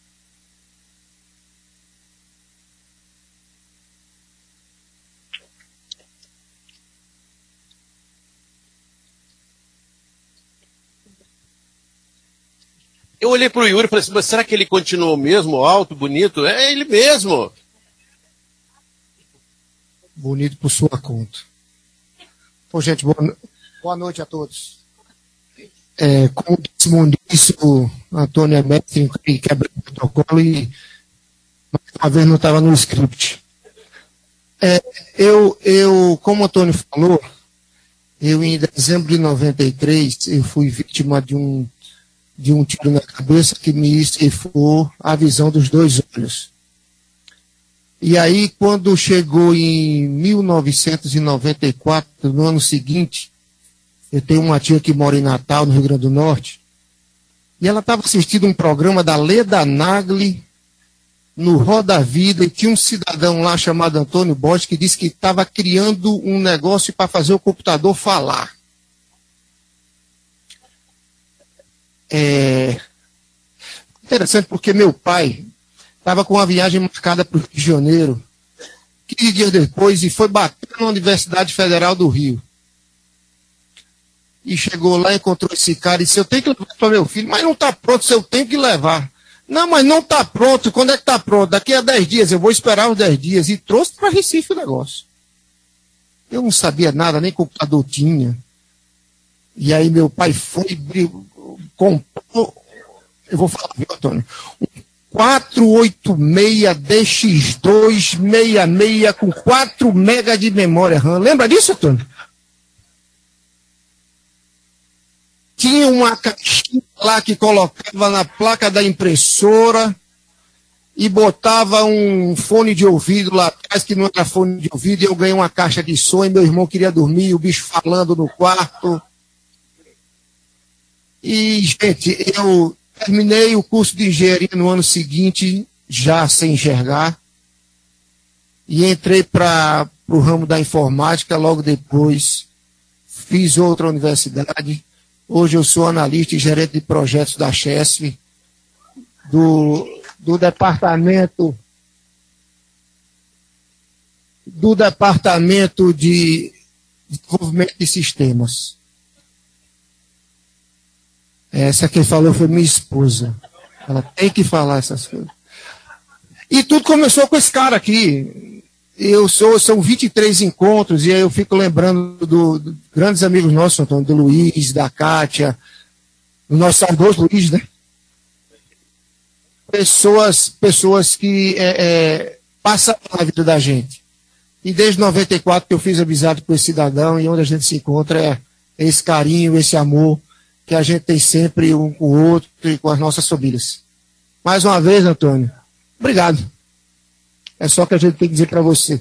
[SPEAKER 10] Eu olhei para o Yuri e falei assim, mas será que ele continuou mesmo alto, bonito? É ele mesmo.
[SPEAKER 12] Bonito por sua conta. Bom, gente, boa noite a todos. Como disse Muniz, o Antônio é mestre em quebra de protocolo e mais uma vez não estava no script. Como o Antônio falou, eu em dezembro de 93, eu fui vítima de um tiro na cabeça que me ceifou a visão dos dois olhos. E aí, quando chegou em 1994, no ano seguinte, eu tenho uma tia que mora em Natal, no Rio Grande do Norte, e ela estava assistindo um programa da Leda Nagli, no Roda Vida, e tinha um cidadão lá chamado Antônio Borges que disse que estava criando um negócio para fazer o computador falar. Interessante porque meu pai estava com uma viagem marcada para o Rio de Janeiro, 15 dias depois, e foi bater na Universidade Federal do Rio. E chegou lá, encontrou esse cara e disse, eu tenho que levar para meu filho, mas não está pronto, eu tenho que levar. Não, mas não está pronto, quando é que está pronto? Daqui a 10 dias, eu vou esperar os 10 dias. E trouxe para Recife o negócio. Eu não sabia nada, nem computador tinha. E aí meu pai foi, comprou, eu vou falar, viu, Antônio? Um 486 DX2 66 com 4 MB de memória RAM. Lembra disso, Antônio? Tinha uma caixinha lá que colocava na placa da impressora e botava um fone de ouvido lá atrás, que não era fone de ouvido, e eu ganhei uma caixa de som, e meu irmão queria dormir, o bicho falando no quarto. E, gente, eu terminei o curso de engenharia no ano seguinte, já sem enxergar, e entrei para o ramo da informática logo depois, fiz outra universidade. Hoje eu sou analista e gerente de projetos da Chesf, do departamento de desenvolvimento de sistemas. Essa quem falou foi minha esposa. Ela tem que falar essas coisas. E tudo começou com esse cara aqui. São 23 encontros, e aí eu fico lembrando do grandes amigos nossos, Antônio, do Luiz, da Kátia, do nosso saudoso Luiz, né? Pessoas que passaram na vida da gente. E desde 94 que eu fiz amizade com esse cidadão, e onde a gente se encontra é esse carinho, esse amor que a gente tem sempre um com o outro e com as nossas famílias. Mais uma vez, Antônio, obrigado. É só que a gente tem que dizer para você.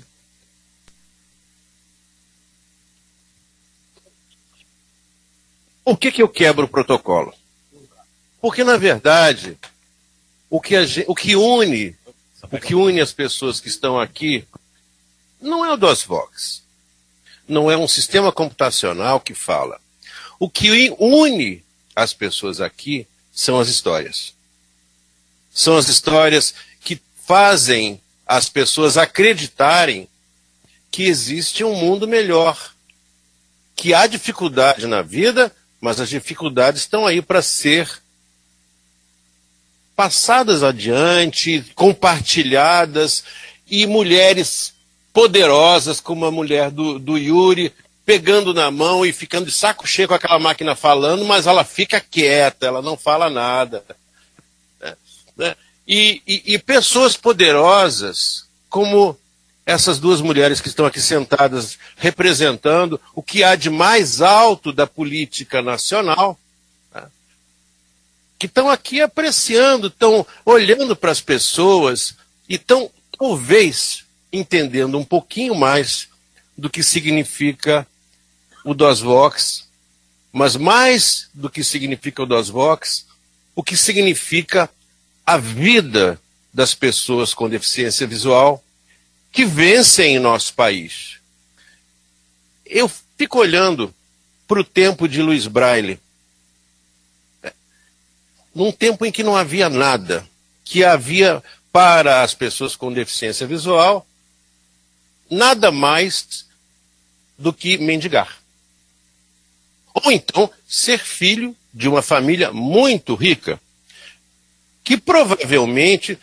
[SPEAKER 10] Por que eu quebro o protocolo? Porque, na verdade, o que une as pessoas que estão aqui não é o DOSVOX. Não é um sistema computacional que fala. O que une as pessoas aqui são as histórias. São as histórias que fazem as pessoas acreditarem que existe um mundo melhor, que há dificuldade na vida, mas as dificuldades estão aí para ser passadas adiante, compartilhadas, e mulheres poderosas, como a mulher do Yuri, pegando na mão e ficando de saco cheio com aquela máquina falando, mas ela fica quieta, ela não fala nada. Né? E pessoas poderosas, como essas duas mulheres que estão aqui sentadas representando o que há de mais alto da política nacional, né? Que estão aqui apreciando, estão olhando para as pessoas e estão, talvez, entendendo um pouquinho mais do que significa o DOSVOX, mas mais do que significa o DOSVOX, o que significa a vida das pessoas com deficiência visual que vencem em nosso país. Eu fico olhando para o tempo de Luiz Braille, num tempo em que não havia nada, que havia para as pessoas com deficiência visual nada mais do que mendigar. Ou então ser filho de uma família muito rica, que provavelmente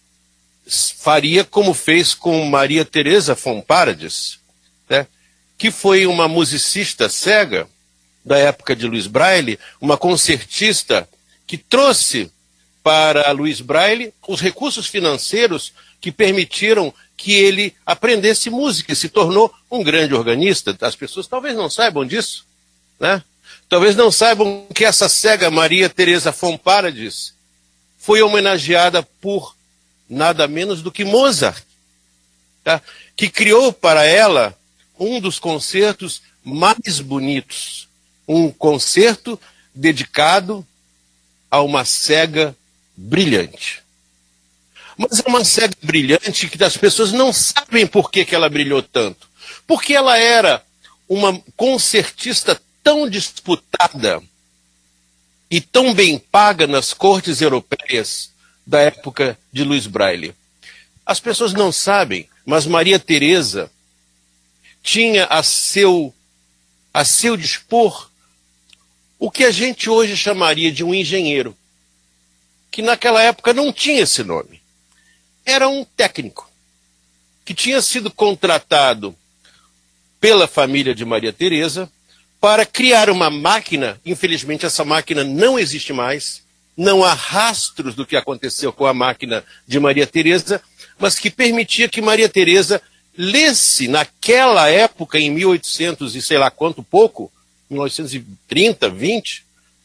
[SPEAKER 10] faria como fez com Maria Teresa von Paradis, né? Que foi uma musicista cega da época de Luiz Braille, uma concertista que trouxe para Luiz Braille os recursos financeiros que permitiram que ele aprendesse música e se tornou um grande organista. As pessoas talvez não saibam disso, né? Talvez não saibam que essa cega Maria Teresa von Paradis foi homenageada por nada menos do que Mozart, tá? Que criou para ela um dos concertos mais bonitos, um concerto dedicado a uma cega brilhante. Mas é uma cega brilhante que as pessoas não sabem por que ela brilhou tanto. Porque ela era uma concertista tão disputada e tão bem paga nas cortes europeias da época de Luiz Braille. As pessoas não sabem, mas Maria Teresa tinha a seu dispor o que a gente hoje chamaria de um engenheiro, que naquela época não tinha esse nome. Era um técnico que tinha sido contratado pela família de Maria Teresa para criar uma máquina. Infelizmente essa máquina não existe mais, não há rastros do que aconteceu com a máquina de Maria Teresa, mas que permitia que Maria Teresa lesse naquela época, em 1800 e sei lá quanto pouco, 1930, 20,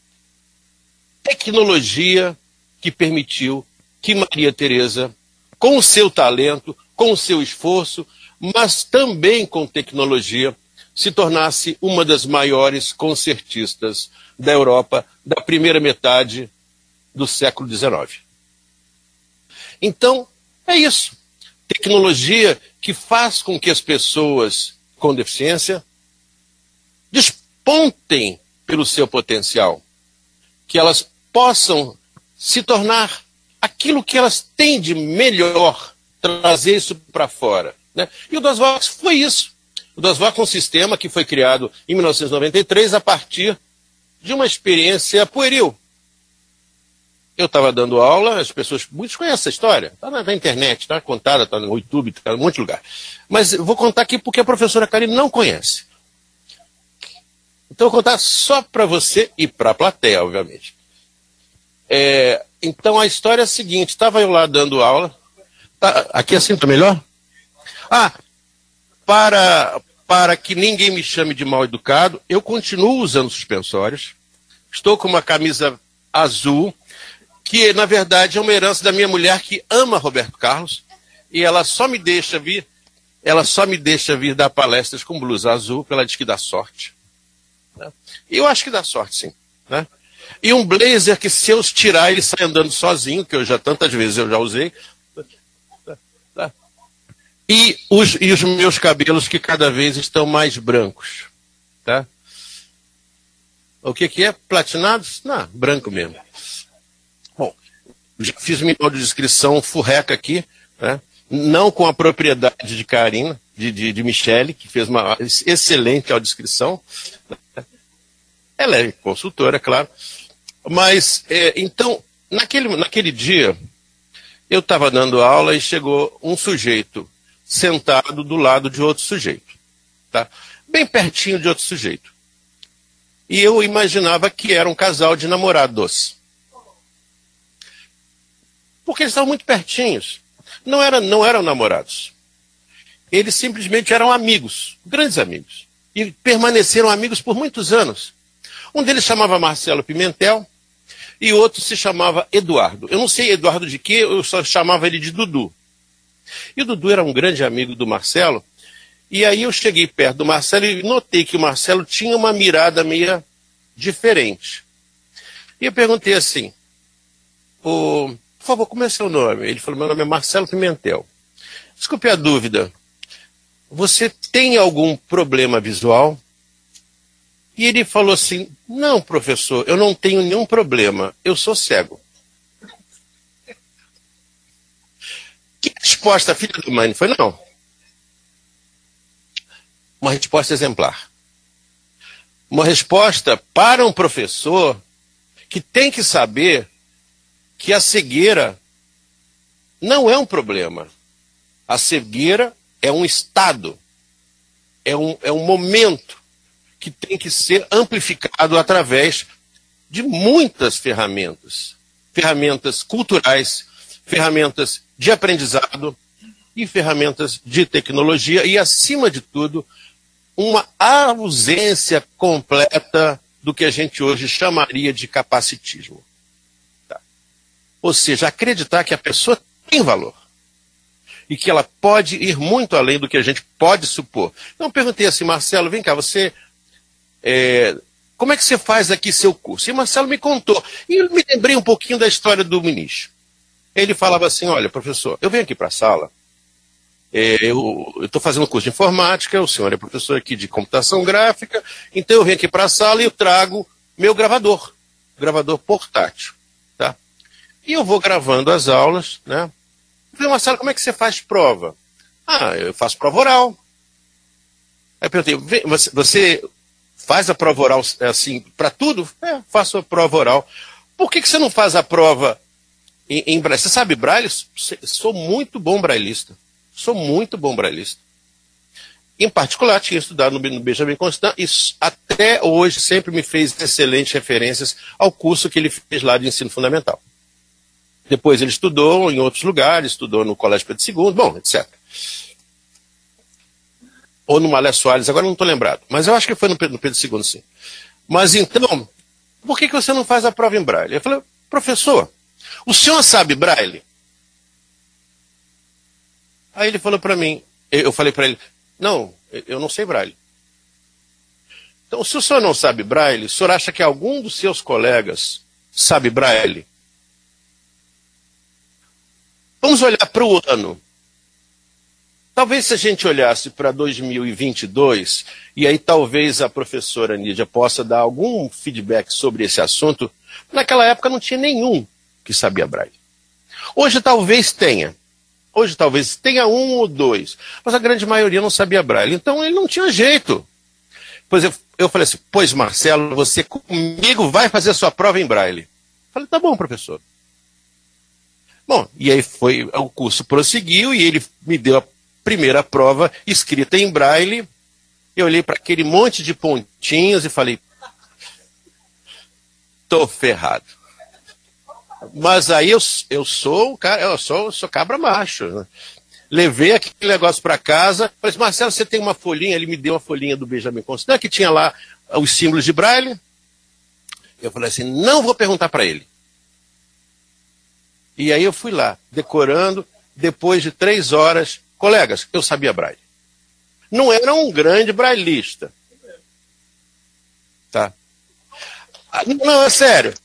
[SPEAKER 10] tecnologia que permitiu que Maria Teresa, com o seu talento, com o seu esforço, mas também com tecnologia, se tornasse uma das maiores concertistas da Europa da primeira metade do século XIX. Então, é isso. Tecnologia que faz com que as pessoas com deficiência despontem pelo seu potencial, que elas possam se tornar aquilo que elas têm de melhor, trazer isso para fora, né? E o DOSVOX foi isso. O DOSVOX é um sistema que foi criado em 1993 a partir de uma experiência pueril. Eu estava dando aula, as pessoas, muitos conhecem essa história, está na internet, está contada, está no YouTube, está em um monte de lugar. Mas eu vou contar aqui porque a professora Karine não conhece. Então eu vou contar só para você e para a plateia, obviamente. Então a história é a seguinte, estava eu lá dando aula, aqui assim está melhor? Para que ninguém me chame de mal educado, eu continuo usando suspensórios, estou com uma camisa azul, que na verdade é uma herança da minha mulher que ama Roberto Carlos, e ela só me deixa vir dar palestras com blusa azul, porque ela diz que dá sorte. Né? E eu acho que dá sorte, sim. Né? E um blazer que, se eu tirar, ele sai andando sozinho, que eu já tantas vezes eu já usei. E os meus cabelos, que cada vez estão mais brancos. Tá? O que é? Platinados? Não, branco mesmo. Bom, já fiz minha audiodescrição furreca aqui, né? Não com a propriedade de Karina, de Michele, que fez uma excelente audiodescrição. Ela é consultora, claro. Mas, então, naquele dia, eu estava dando aula e chegou um sujeito sentado do lado de outro sujeito, tá? Bem pertinho de outro sujeito. E eu imaginava que era um casal de namorados. Porque eles estavam muito pertinhos. Não eram namorados. Eles simplesmente eram amigos, grandes amigos. E permaneceram amigos por muitos anos. Um deles chamava Marcelo Pimentel e outro se chamava Eduardo. Eu não sei Eduardo de quê, eu só chamava ele de Dudu. E o Dudu era um grande amigo do Marcelo. E aí eu cheguei perto do Marcelo e notei que o Marcelo tinha uma mirada meio diferente. E eu perguntei assim, por favor, como é seu nome? Ele falou, meu nome é Marcelo Pimentel. Desculpe a dúvida, você tem algum problema visual? E ele falou assim, não, professor, eu não tenho nenhum problema, eu sou cego. Que resposta, filha da mãe? Foi não. Uma resposta exemplar. Uma resposta para um professor que tem que saber que a cegueira não é um problema. A cegueira é um estado, é um momento que tem que ser amplificado através de muitas ferramentas. Ferramentas culturais, ferramentas de aprendizado e ferramentas de tecnologia e, acima de tudo, uma ausência completa do que a gente hoje chamaria de capacitismo. Tá? Ou seja, acreditar que a pessoa tem valor e que ela pode ir muito além do que a gente pode supor. Então eu perguntei assim, Marcelo, vem cá, você... como é que você faz aqui seu curso? E Marcelo me contou. E eu me lembrei um pouquinho da história do ministro. Ele falava assim, olha, professor, eu venho aqui para a sala, eu estou fazendo curso de informática, o senhor é professor aqui de computação gráfica, então eu venho aqui para a sala e eu trago meu gravador portátil. Tá? E eu vou gravando as aulas, né? Eu falei, Marcelo, como é que você faz prova? Ah, eu faço prova oral. Aí eu perguntei, você faz a prova oral assim para tudo? Faço a prova oral. Por que você não faz a prova em braille? Você sabe braille? Sou muito bom braillista. Sou muito bom braillista. Em particular, tinha estudado no Benjamin Constant e até hoje sempre me fez excelentes referências ao curso que ele fez lá de ensino fundamental. Depois ele estudou em outros lugares, estudou no Colégio Pedro II, bom, etc. Ou no Malé Soares, agora não estou lembrado. Mas eu acho que foi no Pedro II, sim. Mas então, por que você não faz a prova em braille? Eu falei, professor, o senhor sabe braille? Aí ele falou para mim, eu falei para ele, não, eu não sei braille. Então, se o senhor não sabe braille, o senhor acha que algum dos seus colegas sabe braille? Vamos olhar para o ano. Talvez se a gente olhasse para 2022, e aí talvez a professora Nídia possa dar algum feedback sobre esse assunto, naquela época não tinha nenhum que sabia braille. Hoje talvez tenha. Hoje talvez tenha um ou dois, mas a grande maioria não sabia braille. Então ele não tinha jeito. Pois eu falei assim, pois Marcelo, você comigo vai fazer a sua prova em braille. Eu falei, tá bom, professor. Bom, e aí o curso prosseguiu e ele me deu a primeira prova escrita em braille. Eu olhei para aquele monte de pontinhos e falei, tô ferrado. Mas aí eu sou cara, eu sou cabra macho. Né? Levei aquele negócio para casa, falei, Marcelo, você tem uma folhinha? Ele me deu uma folhinha do Benjamin Constant, que tinha lá os símbolos de braille. Eu falei assim, não vou perguntar para ele. E aí eu fui lá, decorando, depois de 3 horas, colegas, eu sabia braille. Não era um grande braillista. Tá? Não, é sério.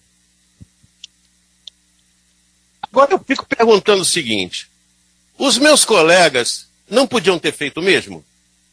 [SPEAKER 10] Agora eu fico perguntando o seguinte: os meus colegas não podiam ter feito o mesmo?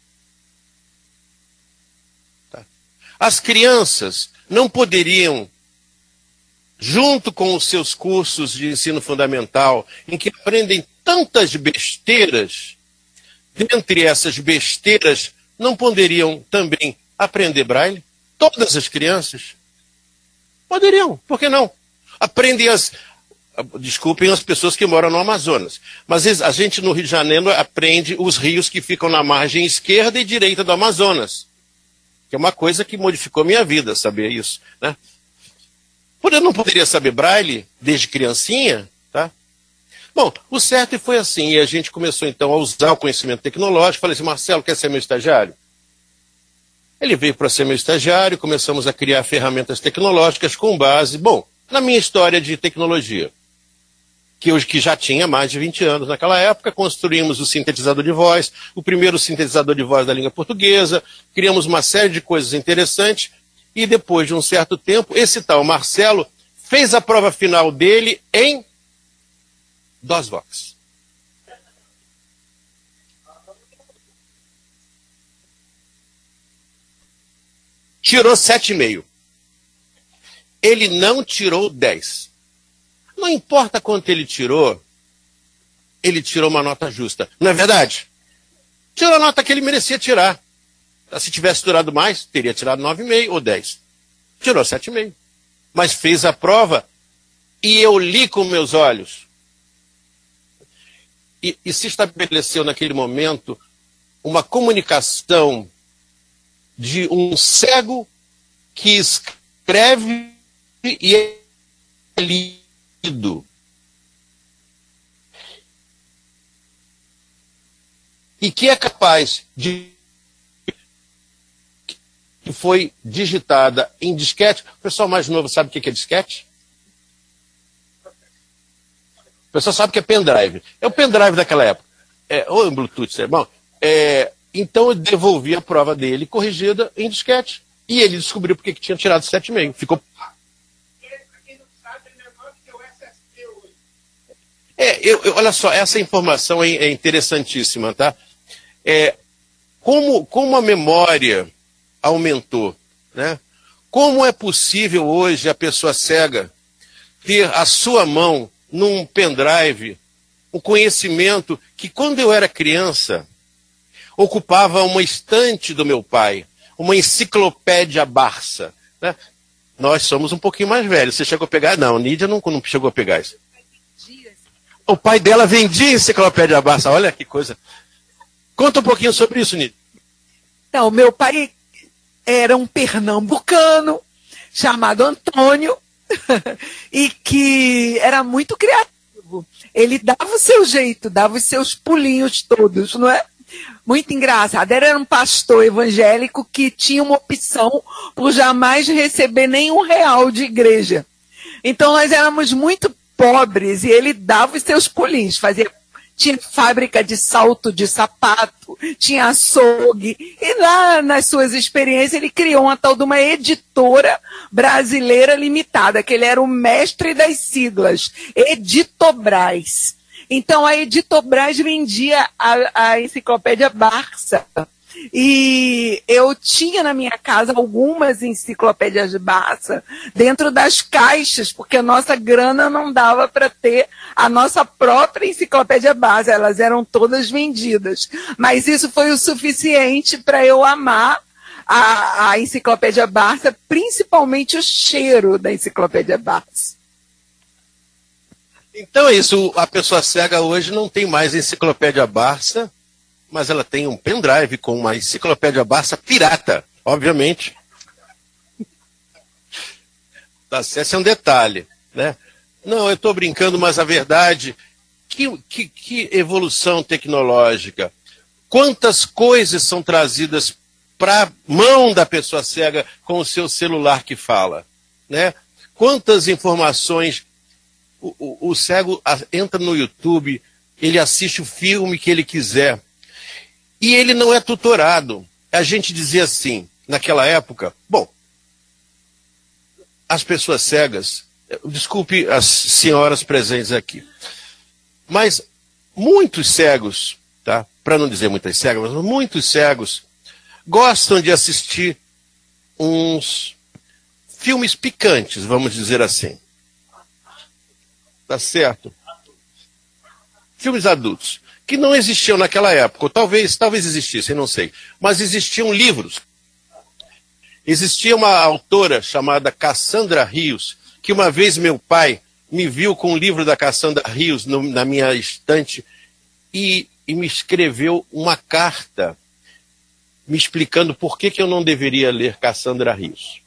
[SPEAKER 10] Tá? As crianças não poderiam, junto com os seus cursos de ensino fundamental, em que aprendem tantas besteiras, dentre essas besteiras, não poderiam também aprender braille? Todas as crianças? Poderiam, por que não? Aprendem desculpem as pessoas que moram no Amazonas, mas a gente no Rio de Janeiro aprende os rios que ficam na margem esquerda e direita do Amazonas, que é uma coisa que modificou minha vida, saber isso, né? Eu não poderia saber braille desde criancinha, tá? Bom, o certo foi assim, e a gente começou então a usar o conhecimento tecnológico. Falei assim: Marcelo, quer ser meu estagiário? Ele veio para ser meu estagiário, começamos a criar ferramentas tecnológicas com base, bom, na minha história de tecnologia, que já tinha mais de 20 anos naquela época. Construímos o sintetizador de voz, o primeiro sintetizador de voz da língua portuguesa, criamos uma série de coisas interessantes, e depois de um certo tempo, esse tal Marcelo fez a prova final dele em DOSVox. Tirou 7,5. Ele não tirou 10. Não importa quanto ele tirou uma nota justa. Não é verdade? Tirou a nota que ele merecia tirar. Se tivesse durado mais, teria tirado 9,5 ou 10. Tirou 7,5. Mas fez a prova e eu li com meus olhos. E se estabeleceu naquele momento uma comunicação de um cego que escreve e é lido. E que é capaz de... que foi digitada em disquete. O pessoal mais novo sabe o que é disquete? O pessoal sabe que é pendrive. É o pendrive daquela época. Ou em Bluetooth, é bom. Então eu devolvi a prova dele corrigida em disquete. E ele descobriu porque que tinha tirado 7,5. Ficou... olha só, essa informação é interessantíssima, tá? Como a memória aumentou, né? Como é possível hoje a pessoa cega ter à sua mão, num pendrive, um conhecimento que, quando eu era criança, ocupava uma estante do meu pai, uma enciclopédia Barça, né? Nós somos um pouquinho mais velhos. Você chegou a pegar? Não, Nídia não chegou a pegar isso. O pai dela vendia enciclopédia Barça. Olha que coisa. Conta um pouquinho sobre isso, Nídia.
[SPEAKER 13] Não, meu pai era um pernambucano chamado Antônio e que era muito criativo. Ele dava o seu jeito, dava os seus pulinhos todos, não é? Muito engraçado. Era um pastor evangélico que tinha uma opção por jamais receber nenhum real de igreja. Então nós éramos muito pobres e ele dava os seus pulinhos, tinha fábrica de salto de sapato, tinha açougue, e lá nas suas experiências ele criou uma tal de uma editora brasileira limitada, que ele era o mestre das siglas, Editobras. Então a Editobras vendia a enciclopédia Barça. E eu tinha na minha casa algumas enciclopédias de Barça dentro das caixas, porque a nossa grana não dava para ter a nossa própria enciclopédia Barça, elas eram todas vendidas. Mas isso foi o suficiente para eu amar a enciclopédia Barça, principalmente o cheiro da enciclopédia Barça.
[SPEAKER 10] Então é isso, a pessoa cega hoje não tem mais enciclopédia Barça, mas ela tem um pendrive com uma enciclopédia Barça pirata, obviamente. Esse é um detalhe, né? Não, eu estou brincando, mas a verdade, que evolução tecnológica. Quantas coisas são trazidas para a mão da pessoa cega com o seu celular que fala, né? Quantas informações... O cego entra no YouTube, ele assiste o filme que ele quiser. E ele não é tutorado. A gente dizia assim, naquela época, bom, as pessoas cegas, desculpe as senhoras presentes aqui, mas muitos cegos, tá? Para não dizer muitas cegas, mas muitos cegos gostam de assistir uns filmes picantes, vamos dizer assim. Tá certo? Filmes adultos, que não existiam naquela época, ou talvez existissem, não sei. Mas existiam livros. Existia uma autora chamada Cassandra Rios, que uma vez meu pai me viu com um livro da Cassandra Rios na minha estante e me escreveu uma carta me explicando por que eu não deveria ler Cassandra Rios.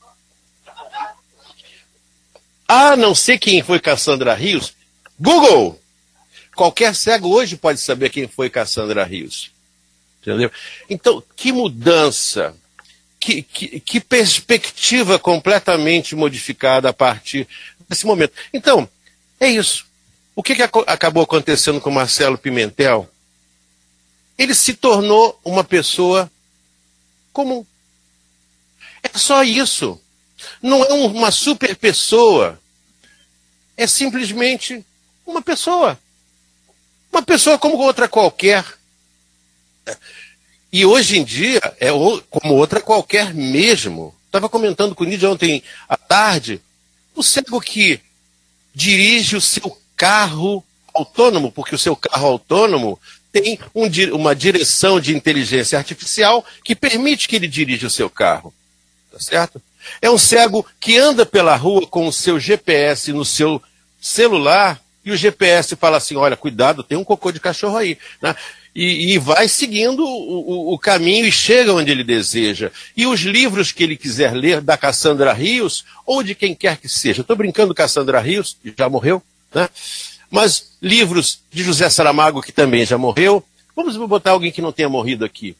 [SPEAKER 10] Ah, não sei quem foi Cassandra Rios? Google! Qualquer cego hoje pode saber quem foi Cassandra Rios. Entendeu? Então, que mudança, que perspectiva completamente modificada a partir desse momento. Então, é isso. O que acabou acontecendo com Marcelo Pimentel? Ele se tornou uma pessoa comum. É só isso. Não é uma super pessoa. É simplesmente uma pessoa. Uma pessoa como outra qualquer. E hoje em dia é como outra qualquer mesmo. Estava comentando com o Nídia ontem à tarde. O cego que dirige o seu carro autônomo, porque o seu carro autônomo tem uma direção de inteligência artificial que permite que ele dirija o seu carro. Tá certo? É um cego que anda pela rua com o seu GPS no seu celular e o GPS fala assim, olha, cuidado, tem um cocô de cachorro aí. Né? E vai seguindo o caminho e chega onde ele deseja. E os livros que ele quiser ler da Cassandra Rios, ou de quem quer que seja. Estou brincando, Cassandra Rios, já morreu, né? Mas livros de José Saramago, que também já morreu. Vamos botar alguém que não tenha morrido aqui.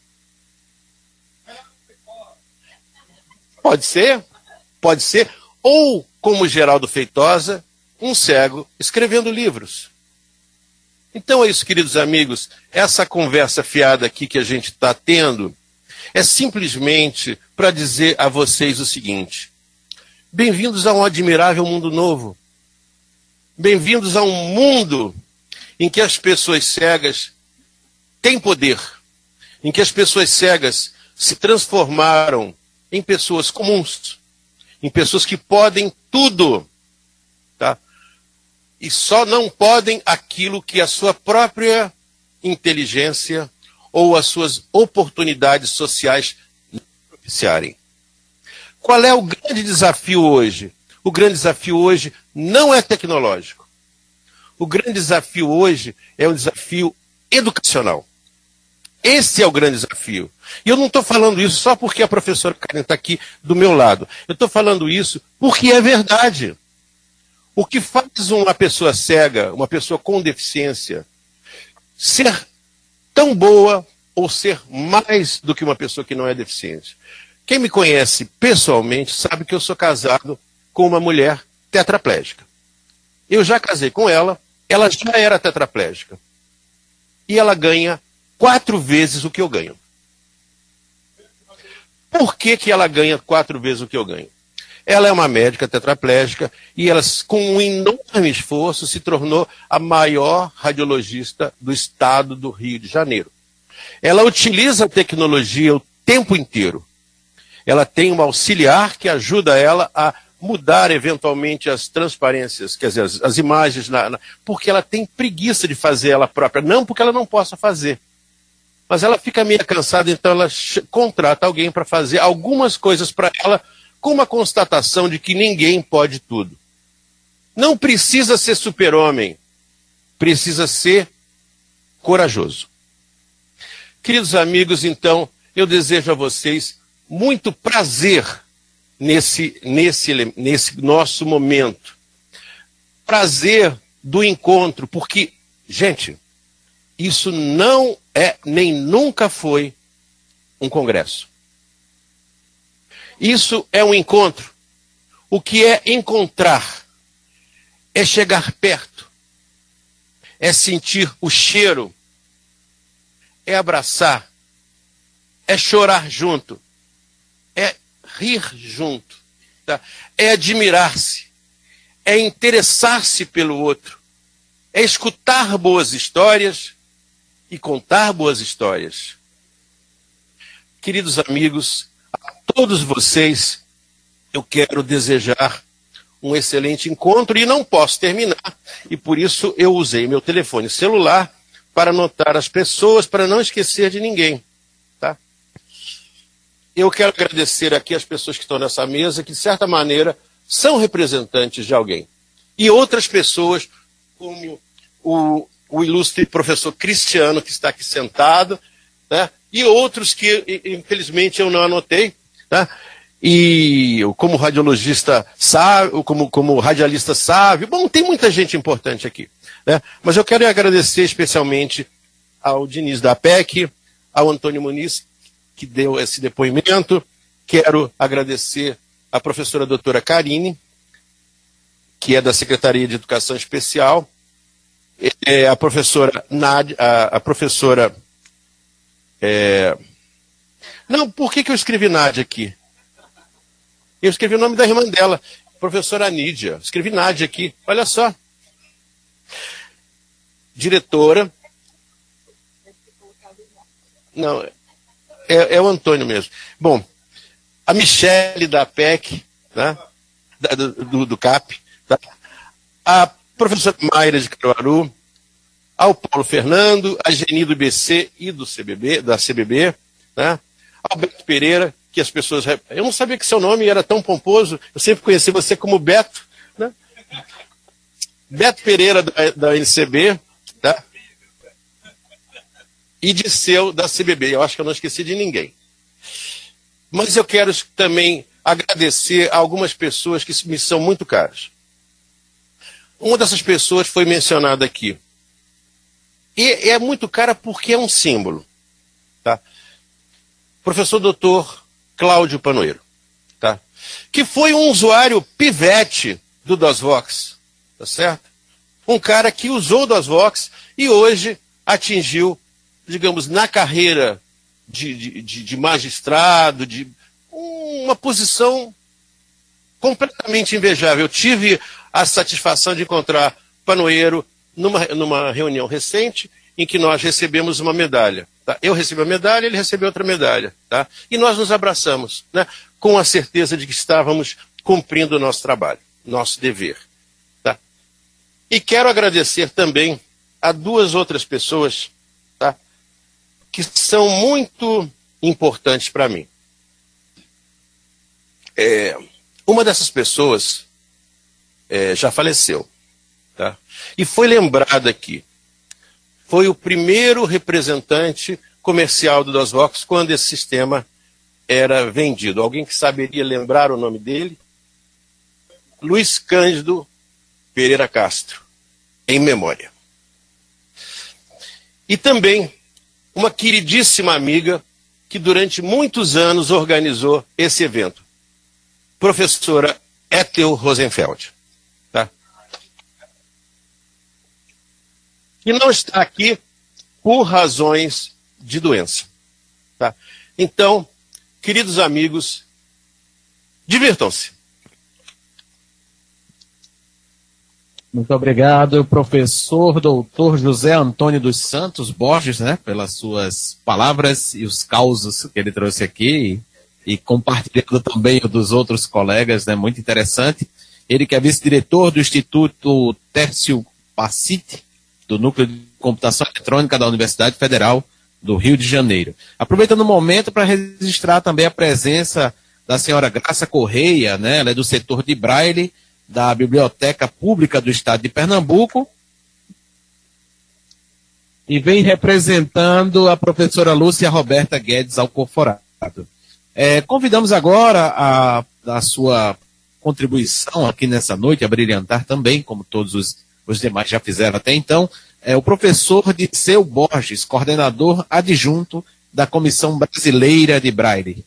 [SPEAKER 10] Pode ser. Ou, como Geraldo Feitosa, um cego escrevendo livros. Então é isso, queridos amigos. Essa conversa fiada aqui que a gente está tendo é simplesmente para dizer a vocês o seguinte. Bem-vindos a um admirável mundo novo. Bem-vindos a um mundo em que as pessoas cegas têm poder. Em que as pessoas cegas se transformaram em pessoas comuns. Em pessoas que podem tudo. Tá? E só não podem aquilo que a sua própria inteligência ou as suas oportunidades sociais propiciarem. Qual é o grande desafio hoje? O grande desafio hoje não é tecnológico. O grande desafio hoje é um desafio educacional. Esse é o grande desafio. E eu não estou falando isso só porque a professora Karen está aqui do meu lado. Eu estou falando isso porque é verdade. O que faz uma pessoa cega, uma pessoa com deficiência, ser tão boa ou ser mais do que uma pessoa que não é deficiente? Quem me conhece pessoalmente sabe que eu sou casado com uma mulher tetraplégica. Eu já casei com ela, ela já era tetraplégica. E ela ganha 4 vezes o que eu ganho. Por que ela ganha 4 vezes o que eu ganho? Ela é uma médica tetraplégica e ela, com um enorme esforço, se tornou a maior radiologista do estado do Rio de Janeiro. Ela utiliza a tecnologia o tempo inteiro. Ela tem uma auxiliar que ajuda ela a mudar eventualmente as transparências, quer dizer, as imagens, porque ela tem preguiça de fazer ela própria. Não porque ela não possa fazer. Mas ela fica meio cansada, então ela contrata alguém para fazer algumas coisas para ela, com uma constatação de que ninguém pode tudo. Não precisa ser super-homem, precisa ser corajoso. Queridos amigos, então, eu desejo a vocês muito prazer nesse nosso momento. Prazer do encontro, porque, gente, isso não é, nem nunca foi um congresso. Isso é um encontro. O que é encontrar? É chegar perto. É sentir o cheiro. É abraçar. É chorar junto. É rir junto. tá? É admirar-se, é interessar-se pelo outro, é escutar boas histórias e contar boas histórias. Queridos amigos, a todos vocês, eu quero desejar um excelente encontro e não posso terminar, e por isso eu usei meu telefone celular para anotar as pessoas, para não esquecer de ninguém. Tá? Eu quero agradecer aqui as pessoas que estão nessa mesa, que de certa maneira são representantes de alguém. E outras pessoas, como o ilustre professor Cristiano, que está aqui sentado, né? E outros que infelizmente eu não anotei, tá? E como radiologista sábio, como radialista sábio, bom, tem muita gente importante aqui, né? Mas eu quero agradecer especialmente ao Diniz da APEC, ao Antônio Muniz, que deu esse depoimento. Quero agradecer à professora doutora Karine, que é da Secretaria de Educação Especial, a professora Nádia, a professora... Não, por que eu escrevi Nádia aqui? Eu escrevi o nome da irmã dela, professora Nídia. Escrevi Nádia aqui, olha só. Diretora. Não, é o Antônio mesmo. Bom, a Michele da PEC, né? do CAP, tá? A professora Mayra de Caruaru, ao Paulo Fernando, a Geni do IBC e do CBB, da CBB, né? Alberto Pereira, que as pessoas... Eu não sabia que seu nome era tão pomposo, eu sempre conheci você como Beto, né? Beto Pereira da NCB, tá? E Disseu da CBB, eu acho que eu não esqueci de ninguém. Mas eu quero também agradecer a algumas pessoas que me são muito caras. Uma dessas pessoas foi mencionada aqui. E é muito cara porque é um símbolo. Tá? Professor doutor Cláudio Panoeiro. Tá? Que foi um usuário pivete do DOSVox. Tá certo? Um cara que usou o DOSVox e hoje atingiu, digamos, na carreira de magistrado, de uma posição completamente invejável. Eu tive a satisfação de encontrar Panoeiro numa reunião recente em que nós recebemos uma medalha. Tá? Eu recebi a medalha, ele recebeu outra medalha. Tá? E nós nos abraçamos, né? Com a certeza de que estávamos cumprindo o nosso trabalho, nosso dever. Tá? E quero agradecer também a duas outras pessoas, tá? Que são muito importantes para mim. Uma dessas pessoas já faleceu. Tá? E foi lembrado aqui. Foi o primeiro representante comercial do DOSVox quando esse sistema era vendido. Alguém que saberia lembrar o nome dele? Luiz Cândido Pereira Castro, em memória. E também uma queridíssima amiga que durante muitos anos organizou esse evento, professora Ethel Rosenfeld. Tá? E não está aqui por razões de doença. Tá? Então, queridos amigos, divirtam-se.
[SPEAKER 2] Muito obrigado, professor doutor José Antônio dos Santos Borges, né, pelas suas palavras e os causos que ele trouxe aqui e compartilhando também dos outros colegas, né, muito interessante. Ele que é vice-diretor do Instituto Tércio Pacite, do Núcleo de Computação Eletrônica da Universidade Federal do Rio de Janeiro. Aproveitando o momento para registrar também a presença da senhora Graça Correia, né, ela é do setor de Braille, da Biblioteca Pública do Estado de Pernambuco, e vem representando a professora Lúcia Roberta Guedes Alcoforado. Convidamos agora a sua contribuição aqui nessa noite, a brilhantar também, como todos os demais já fizeram até então, o professor Disseu Borges, coordenador adjunto da Comissão Brasileira de Braille.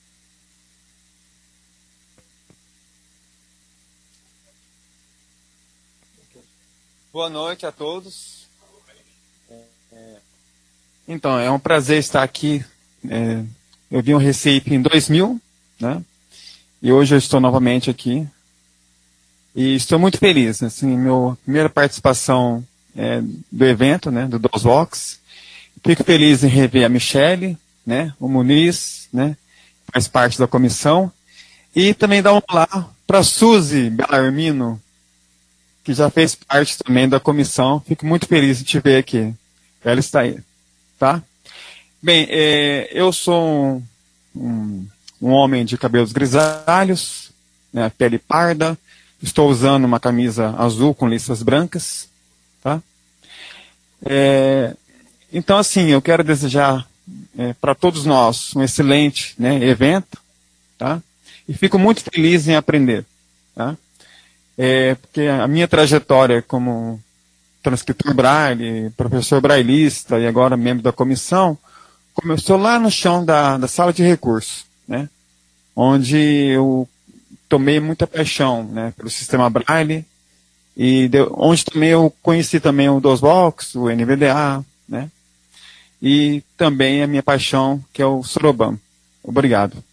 [SPEAKER 14] Boa noite a todos. Então, é um prazer estar aqui. Eu vim ao Recife em 2000, né? e hoje eu estou novamente aqui. E estou muito feliz, assim, minha primeira participação do evento, né, do DOSVOX. Fico feliz em rever a Michele, né, o Muniz, né, faz parte da comissão. E também dar um olá para a Suzy Bellarmino, que já fez parte também da comissão. Fico muito feliz de te ver aqui. Ela está aí, tá? Bem, eu sou um homem de cabelos grisalhos, né, pele parda. Estou usando uma camisa azul com listas brancas, tá? Então, assim, eu quero desejar para todos nós um excelente, né, evento, tá? E fico muito feliz em aprender, tá? Porque a minha trajetória como transcritor braille, professor braillista e agora membro da comissão, começou lá no chão da sala de recursos, né? Onde eu tomei muita paixão, né, pelo sistema braille, e onde também eu conheci também o DOSVOX, o NVDA, né? E também a minha paixão, que é o Soroban. Obrigado.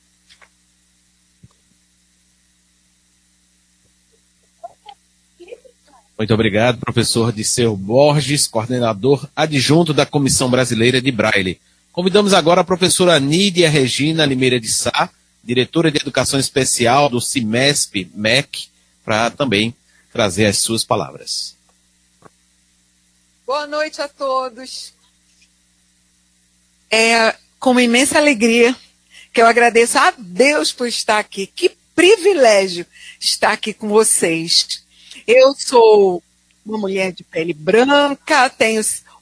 [SPEAKER 2] Muito obrigado, professor Disseu Borges, coordenador adjunto da Comissão Brasileira de Braille. Convidamos agora a professora Nídia Regina Limeira de Sá, diretora de Educação Especial do CIMESP-MEC, para também trazer as suas palavras.
[SPEAKER 13] Boa noite a todos. É com uma imensa alegria que eu agradeço a Deus por estar aqui. Que privilégio estar aqui com vocês. Eu sou uma mulher de pele branca, tenho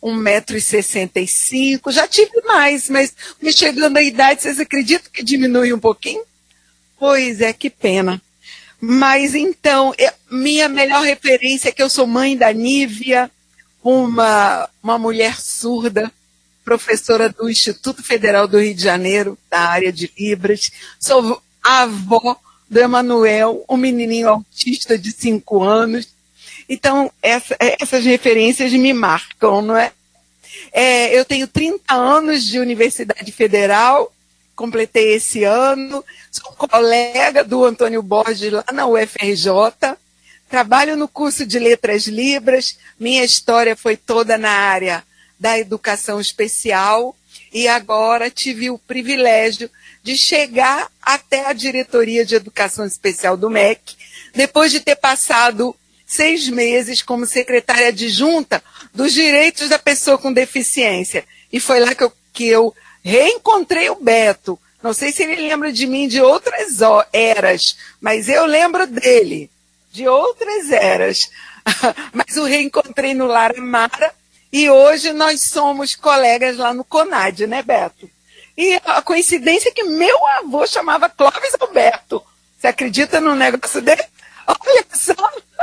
[SPEAKER 13] 1,65 m, já tive mais, mas me chegando à idade, vocês acreditam que diminui um pouquinho? Pois é, que pena. Mas então, minha melhor referência é que eu sou mãe da Nívia, uma mulher surda, professora do Instituto Federal do Rio de Janeiro, da área de Libras. Sou a avó do Emanuel, um menininho autista de 5 anos. Então, essas referências me marcam, não é? Eu tenho 30 anos de Universidade Federal, completei esse ano, sou colega do Antônio Borges lá na UFRJ, trabalho no curso de Letras Libras, minha história foi toda na área da educação especial e agora tive o privilégio de chegar até a diretoria de educação especial do MEC, depois de ter passado 6 meses como secretária adjunta dos direitos da pessoa com deficiência. E foi lá que eu reencontrei o Beto. Não sei se ele lembra de mim de outras eras, mas eu lembro dele, de outras eras. Mas o reencontrei no Lar Amara e hoje nós somos colegas lá no CONAD, né, Beto? E a coincidência é que meu avô chamava Clóvis Alberto. Você acredita num negócio dele? Olha só!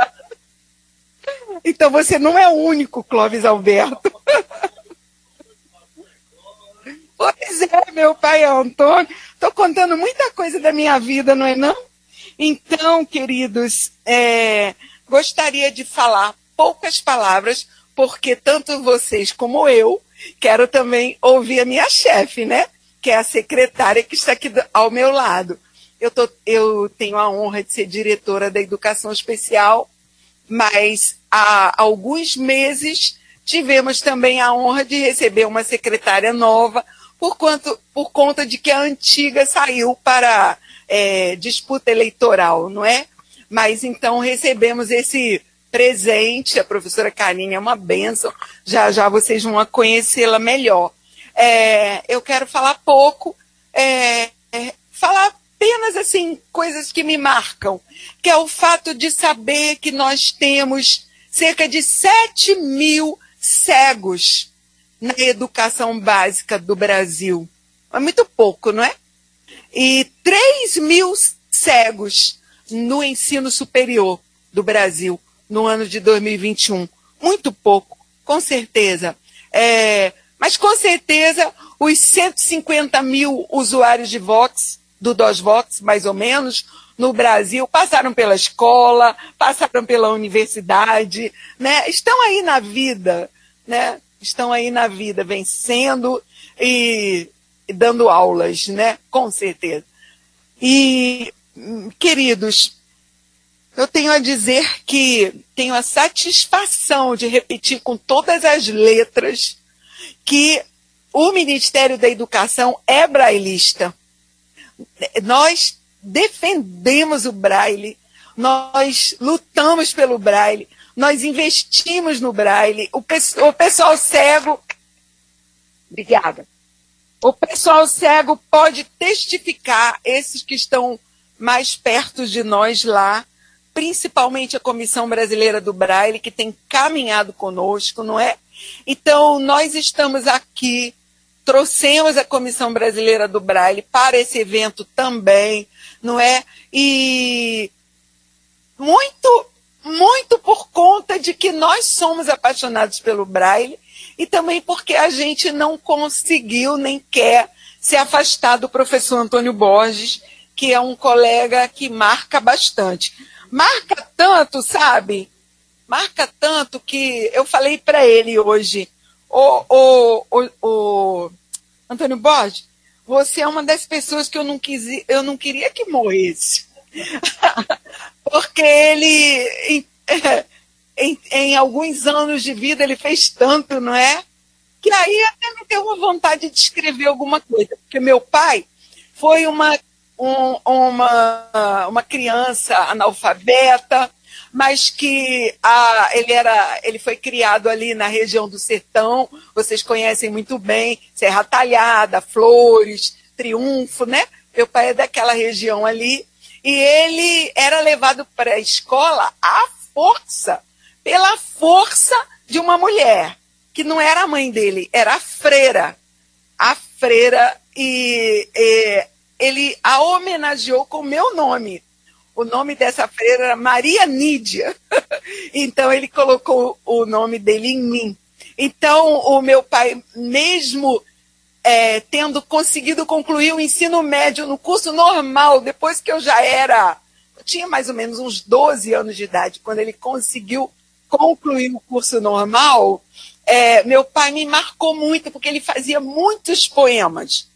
[SPEAKER 13] Então você não é o único Clóvis Alberto. Pois é, meu pai é Antônio. Estou contando muita coisa da minha vida, não é não? Então, queridos, gostaria de falar poucas palavras, porque tanto vocês como eu quero também ouvir a minha chefe, né? Que é a secretária que está aqui ao meu lado. Eu tenho a honra de ser diretora da Educação Especial, mas há alguns meses tivemos também a honra de receber uma secretária nova, por conta de que a antiga saiu para disputa eleitoral, não é? Mas então recebemos esse presente, a professora Karine é uma bênção, já já vocês vão conhecê-la melhor. Eu quero falar pouco, falar apenas assim, coisas que me marcam, que é o fato de saber que nós temos cerca de 7.000 cegos na educação básica do Brasil. É muito pouco, não é? E 3.000 cegos no ensino superior do Brasil no ano de 2021. Muito pouco, com certeza. Mas com certeza os 150 mil usuários de Vox, do DOSVOX, mais ou menos, no Brasil, passaram pela escola, passaram pela universidade, né? Estão aí na vida, né? Estão aí na vida, vencendo e dando aulas, né? Com certeza. E queridos, eu tenho a dizer que tenho a satisfação de repetir com todas as letras que o Ministério da Educação é brailista. Nós defendemos o braille, nós lutamos pelo braille, nós investimos no braille. O pessoal cego... Obrigada. O pessoal cego pode testificar, esses que estão mais perto de nós lá, principalmente a Comissão Brasileira do Braille, que tem caminhado conosco, não é? Então, nós estamos aqui, trouxemos a Comissão Brasileira do Braille para esse evento também, não é? E muito por conta de que nós somos apaixonados pelo Braille e também porque a gente não conseguiu nem quer se afastar do professor Antônio Borges, que é um colega que marca bastante. Marca tanto, sabe? Marca tanto que eu falei para ele hoje, Antônio Borges, você é uma das pessoas que eu não queria que morresse. Porque ele, em alguns anos de vida, ele fez tanto, não é? Que aí até me deu uma vontade de escrever alguma coisa. Porque meu pai foi uma criança analfabeta, mas que ele foi criado ali na região do Sertão, vocês conhecem muito bem, Serra Talhada, Flores, Triunfo, né? Meu pai é daquela região ali, e ele era levado para a escola à força, pela força de uma mulher, que não era a mãe dele, era a freira. A freira, e ele a homenageou com o meu nome. O nome dessa freira era Maria Nídia. Então, ele colocou o nome dele em mim. Então, o meu pai, mesmo tendo conseguido concluir o ensino médio no curso normal, depois que eu tinha mais ou menos uns 12 anos de idade, quando ele conseguiu concluir o curso normal, meu pai me marcou muito, porque ele fazia muitos poemas.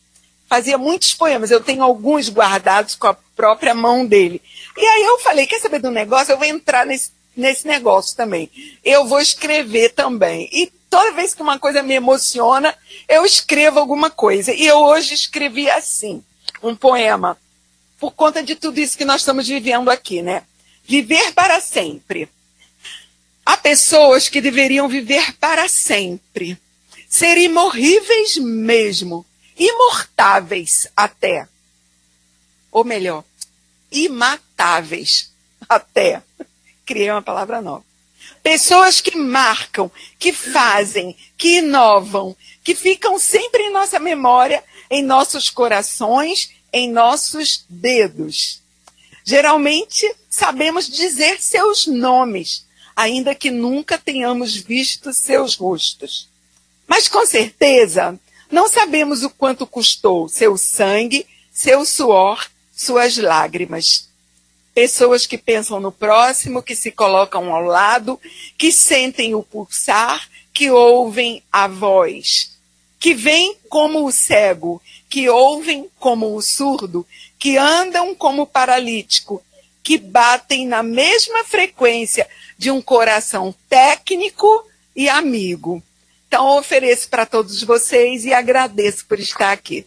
[SPEAKER 13] Eu tenho alguns guardados com a própria mão dele. E aí eu falei, quer saber do negócio? Eu vou entrar nesse negócio também. Eu vou escrever também. E toda vez que uma coisa me emociona, eu escrevo alguma coisa. E eu hoje escrevi assim, um poema, por conta de tudo isso que nós estamos vivendo aqui, né? Viver para sempre. Há pessoas que deveriam viver para sempre. Ser imorríveis mesmo. Imortáveis até. Ou melhor, imatáveis até. Criei uma palavra nova. Pessoas que marcam, que fazem, que inovam, que ficam sempre em nossa memória, em nossos corações, em nossos dedos. Geralmente sabemos dizer seus nomes, ainda que nunca tenhamos visto seus rostos. Mas com certeza não sabemos o quanto custou seu sangue, seu suor, suas lágrimas. Pessoas que pensam no próximo, que se colocam ao lado, que sentem o pulsar, que ouvem a voz, que veem como o cego, que ouvem como o surdo, que andam como o paralítico, que batem na mesma frequência de um coração técnico e amigo. Então, eu ofereço para todos vocês e agradeço por estar aqui.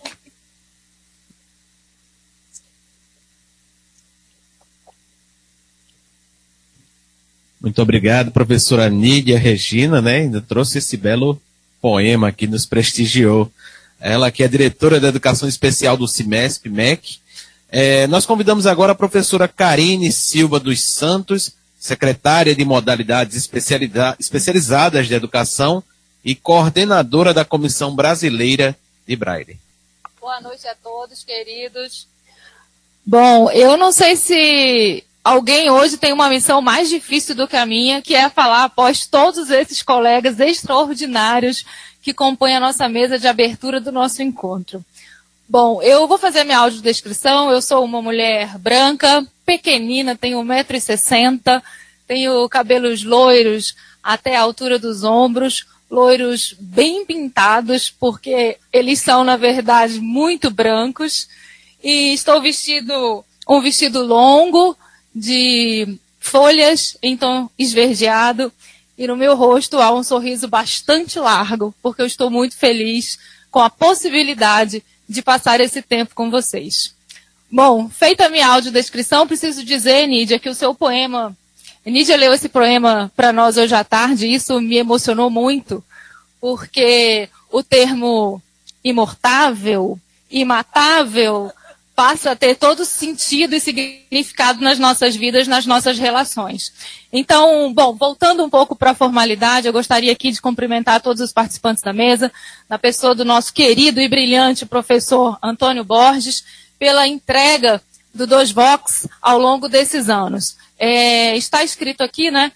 [SPEAKER 2] Muito obrigado, professora Nídia Regina, né? Ainda trouxe esse belo poema aqui, nos prestigiou. Ela que é diretora da Educação Especial do CIMESP, MEC. Nós convidamos agora a professora Karine Silva dos Santos, secretária de Modalidades Especializadas de Educação e coordenadora da Comissão Brasileira de Braille.
[SPEAKER 6] Boa noite a todos, queridos. Bom, eu não sei se alguém hoje tem uma missão mais difícil do que a minha, que é falar após todos esses colegas extraordinários que compõem a nossa mesa de abertura do nosso encontro. Bom, eu vou fazer minha audiodescrição. Eu sou uma mulher branca, pequenina, tenho 1,60 m, tenho cabelos loiros até a altura dos ombros, loiros bem pintados, porque eles são, na verdade, muito brancos, e estou vestido um vestido longo de folhas em tom esverdeado, e no meu rosto há um sorriso bastante largo, porque eu estou muito feliz com a possibilidade de passar esse tempo com vocês. Bom, feita a minha audiodescrição, preciso dizer, Nídia, que o seu poema... Nídia leu esse poema para nós hoje à tarde, e isso me emocionou muito, porque o termo imortável, imatável, passa a ter todo sentido e significado nas nossas vidas, nas nossas relações. Então, bom, voltando um pouco para a formalidade, eu gostaria aqui de cumprimentar todos os participantes da mesa, na pessoa do nosso querido e brilhante professor Antônio Borges, pela entrega do DOSVOX ao longo desses anos. Está escrito aqui, né,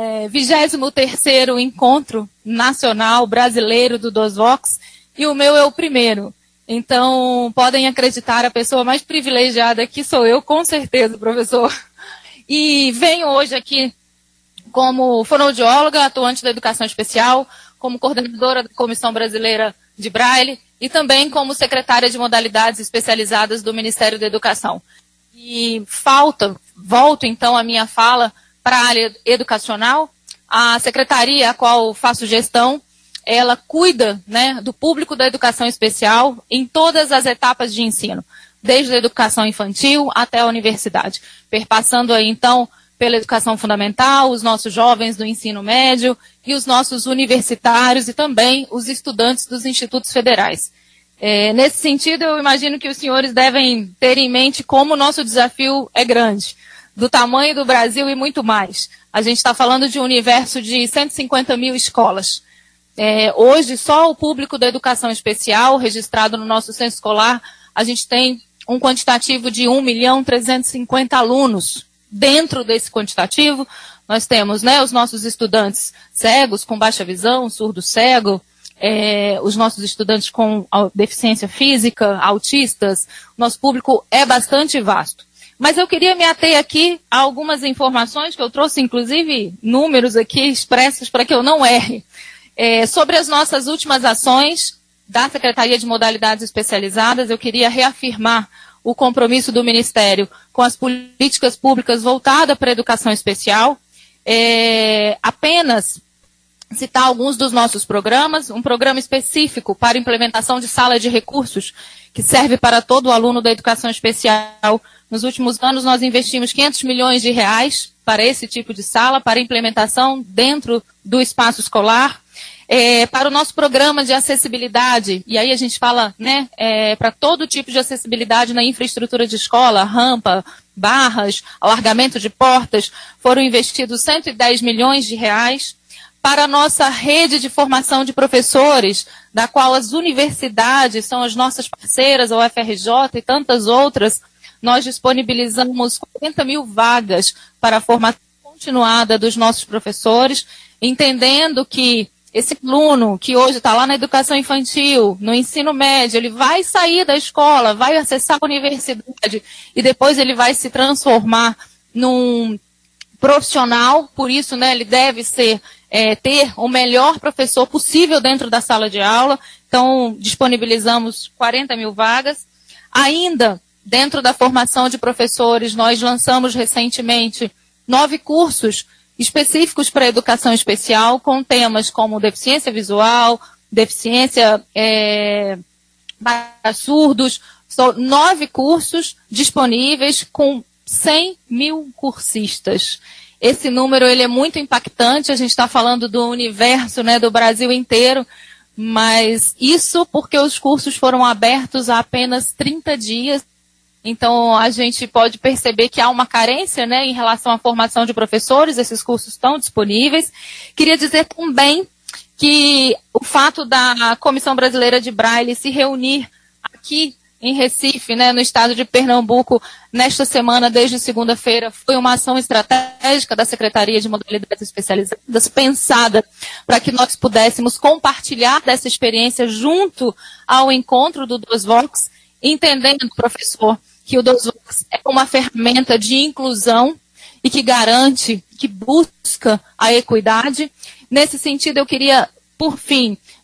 [SPEAKER 6] 23º Encontro Nacional Brasileiro do DOSVOX, e o meu é o primeiro. Então, podem acreditar, a pessoa mais privilegiada aqui sou eu, com certeza, professor. E venho hoje aqui como fonoaudióloga, atuante da educação especial, como coordenadora da Comissão Brasileira de Braille e também como secretária de modalidades especializadas do Ministério da Educação. E volto então a minha fala para a área educacional. A secretaria a qual faço gestão, ela cuida, né, do público da educação especial em todas as etapas de ensino, desde a educação infantil até a universidade, perpassando aí então pela educação fundamental, os nossos jovens do ensino médio e os nossos universitários e também os estudantes dos institutos federais. Nesse sentido, eu imagino que os senhores devem ter em mente como o nosso desafio é grande, do tamanho do Brasil e muito mais. A gente está falando de um universo de 150 mil escolas. Hoje, só o público da educação especial, registrado no nosso censo escolar, a gente tem um quantitativo de 1.350.000 alunos. Dentro desse quantitativo, nós temos, né, os nossos estudantes cegos, com baixa visão, surdo-cego, os nossos estudantes com deficiência física, autistas. O nosso público é bastante vasto. Mas eu queria me ater aqui a algumas informações que eu trouxe, inclusive números aqui expressos para que eu não erre. Sobre as nossas últimas ações da Secretaria de Modalidades Especializadas, eu queria reafirmar o compromisso do Ministério com as políticas públicas voltadas para a educação especial. Apenas citar alguns dos nossos programas, um programa específico para implementação de sala de recursos, que serve para todo aluno da educação especial. Nos últimos anos, nós investimos R$500 milhões para esse tipo de sala, para implementação dentro do espaço escolar. Para o nosso programa de acessibilidade, e aí a gente fala, né, para todo tipo de acessibilidade na infraestrutura de escola, rampa, barras, alargamento de portas, foram investidos R$110 milhões. Para a nossa rede de formação de professores, da qual as universidades são as nossas parceiras, a UFRJ e tantas outras, nós disponibilizamos 40 mil vagas para a formação continuada dos nossos professores, entendendo que esse aluno que hoje está lá na educação infantil, no ensino médio, ele vai sair da escola, vai acessar a universidade e depois ele vai se transformar num profissional, por isso, né, ele deve ter o melhor professor possível dentro da sala de aula. Então, disponibilizamos 40 mil vagas. Ainda, dentro da formação de professores, nós lançamos recentemente 9 cursos específicos para a educação especial, com temas como deficiência visual, deficiência para surdos. São 9 cursos disponíveis com 100 mil cursistas. Esse número ele é muito impactante, a gente está falando do universo, né, do Brasil inteiro, mas isso porque os cursos foram abertos há apenas 30 dias. Então, a gente pode perceber que há uma carência, né, em relação à formação de professores, esses cursos estão disponíveis. Queria dizer também que o fato da Comissão Brasileira de Braille se reunir aqui em Recife, né, no estado de Pernambuco, nesta semana, desde segunda-feira, foi uma ação estratégica da Secretaria de Modalidades Especializadas, pensada para que nós pudéssemos compartilhar dessa experiência junto ao encontro do DOSVOX, entendendo, professor, que o DOSVOX é uma ferramenta de inclusão e que garante, que busca a equidade. Nesse sentido, eu queria, por fim,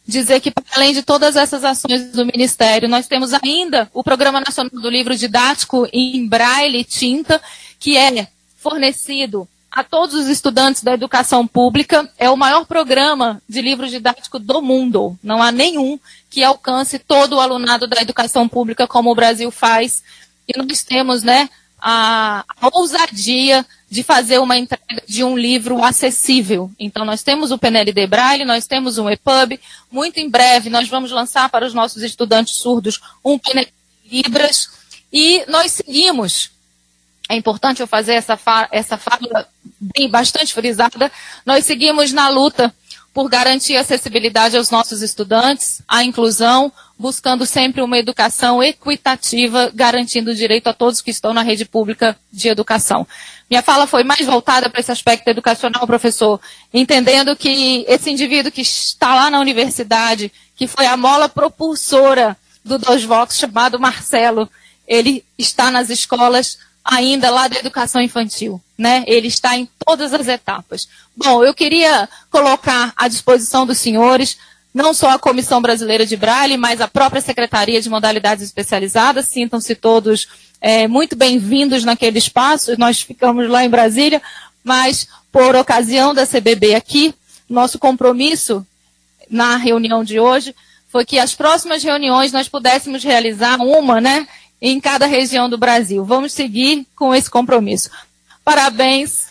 [SPEAKER 6] dizer que, além de todas essas ações do Ministério, nós temos ainda o Programa Nacional do Livro Didático em Braille e Tinta, que é fornecido a todos os estudantes da educação pública. É o maior programa de livro didático do mundo. Não há nenhum que alcance todo o alunado da educação pública como o Brasil faz. E nós temos, né, a ousadia de fazer uma entrega de um livro acessível. Então, nós temos o PNLD Braille, nós temos um EPUB. Muito em breve, nós vamos lançar para os nossos estudantes surdos um PNLD Libras. E nós seguimos, é importante eu fazer essa fala bem, bastante frisada, nós seguimos na luta por garantir a acessibilidade aos nossos estudantes, a inclusão, buscando sempre uma educação equitativa, garantindo o direito a todos que estão na rede pública de educação. Minha fala foi mais voltada para esse aspecto educacional, professor, entendendo que esse indivíduo que está lá na universidade, que foi a mola propulsora do DOSVOX, chamado Marcelo, ele está nas escolas ainda lá da educação infantil, né? Ele está em todas as etapas. Bom, eu queria colocar à disposição dos senhores, não só a Comissão Brasileira de Braille, mas a própria Secretaria de Modalidades Especializadas. Sintam-se todos muito bem-vindos naquele espaço. Nós ficamos lá em Brasília, mas por ocasião da CBB aqui, nosso compromisso na reunião de hoje foi que as próximas reuniões nós pudéssemos realizar uma, né, em cada região do Brasil. Vamos seguir com esse compromisso. Parabéns.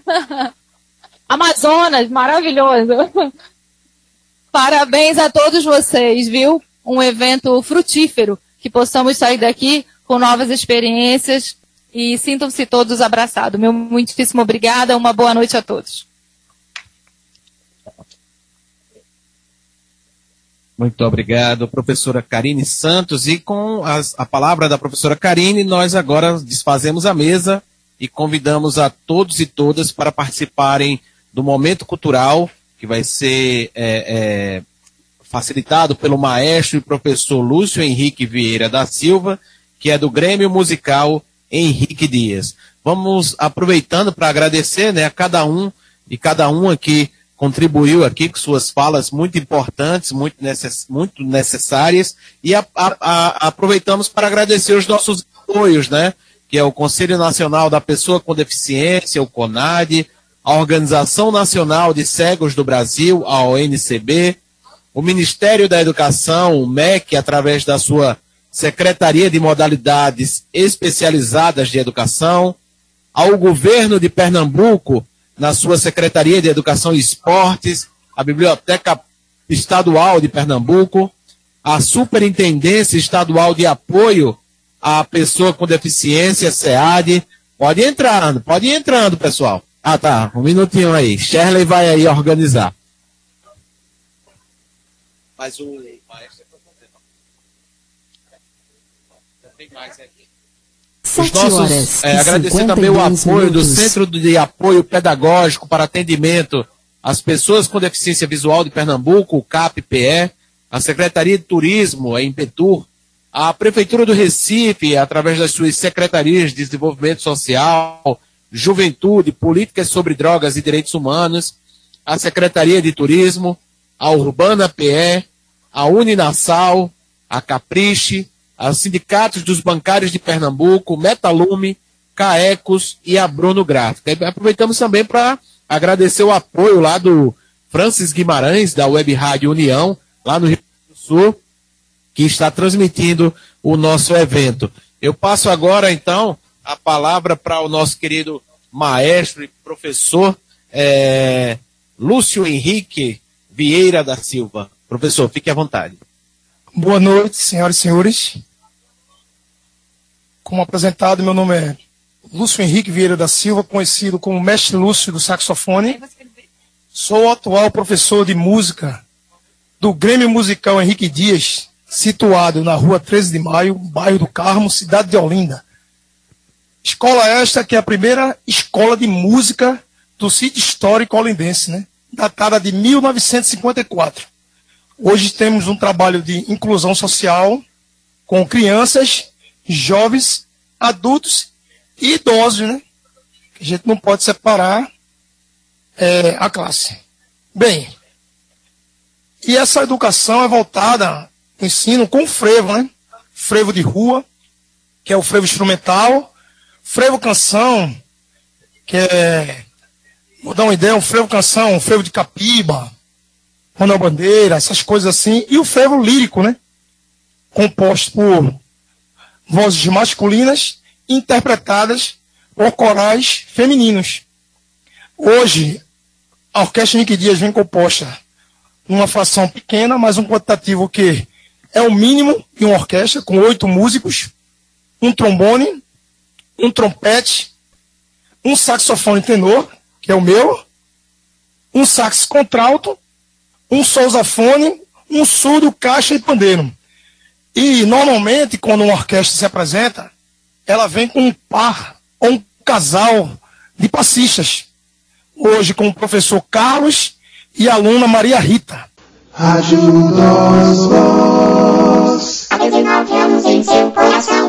[SPEAKER 6] Amazonas, maravilhoso. Parabéns a todos vocês, viu? Um evento frutífero, que possamos sair daqui com novas experiências e sintam-se todos abraçados. Meu muitíssimo obrigada, uma boa noite a todos.
[SPEAKER 2] Muito obrigado, professora Karine Santos. E com a palavra da professora Karine, nós agora desfazemos a mesa e convidamos a todos e todas para participarem do Momento Cultural, que vai ser facilitado pelo maestro e professor Lúcio Henrique Vieira da Silva, que é do Grêmio Musical Henrique Dias. Vamos aproveitando para agradecer, né, a cada um e cada um aqui contribuiu aqui com suas falas muito importantes, muito necessárias, e aproveitamos para agradecer os nossos apoios, né, que é o Conselho Nacional da Pessoa com Deficiência, o CONAD, a Organização Nacional de Cegos do Brasil, a ONCB, o Ministério da Educação, o MEC, através da sua Secretaria de Modalidades Especializadas de Educação, ao Governo de Pernambuco, na sua Secretaria de Educação e Esportes, a Biblioteca Estadual de Pernambuco, a Superintendência Estadual de Apoio à Pessoa com Deficiência, SEAD. Pode ir entrando, pessoal. Ah, tá, um minutinho aí. Shirley vai aí organizar. Mas o maestro tem mais aqui. Os nossos, agradecer também o apoio do Centro de Apoio Pedagógico para Atendimento às Pessoas com Deficiência Visual de Pernambuco, o CAP-PE, a Secretaria de Turismo, a Impetur, a Prefeitura do Recife, através das suas Secretarias de Desenvolvimento Social, Juventude, Políticas sobre Drogas e Direitos Humanos, a Secretaria de Turismo, a Urbana PE, a Uninasal, a Capriche, aos sindicatos dos bancários de Pernambuco, Metalume, Caecos e a Bruno Gráfica. E aproveitamos também para agradecer o apoio lá do Francis Guimarães, da Web Rádio União, lá no Rio Grande do Sul, que está transmitindo o nosso evento. Eu passo agora, então, a palavra para o nosso querido maestro e professor Lúcio Henrique Vieira da Silva. Professor, fique à vontade.
[SPEAKER 11] Boa noite, senhoras e senhores. Como apresentado, meu nome é Lúcio Henrique Vieira da Silva, conhecido como Mestre Lúcio do saxofone. Sou o atual professor de música do Grêmio Musical Henrique Dias, situado na rua 13 de Maio, bairro do Carmo, cidade de Olinda. Escola esta que é a primeira escola de música do sítio histórico olindense, né? Datada de 1954. Hoje temos um trabalho de inclusão social com crianças, jovens, adultos e idosos, né? A gente não pode separar a classe. Bem,
[SPEAKER 15] E essa educação é voltada, ensino com frevo, né? Frevo de rua, que é o frevo instrumental, frevo canção, que é, vou dar uma ideia, um frevo canção, um frevo de capiba, Ronald Bandeira, essas coisas assim, e o frevo lírico, né? Composto por vozes masculinas interpretadas por corais femininos. Hoje, a Orquestra Henrique Dias vem composta numa fração pequena, mas um quantitativo que é o mínimo de uma orquestra, com 8 músicos, um trombone, um trompete, um saxofone tenor, que é o meu, um sax contralto, um sousafone, um surdo, caixa e pandeiro. E, normalmente, quando uma orquestra se apresenta, ela vem com um par ou um casal de passistas. Hoje, com o professor Carlos e a aluna Maria Rita.
[SPEAKER 16] Rádio Dos Vox. Há 19 anos em seu coração.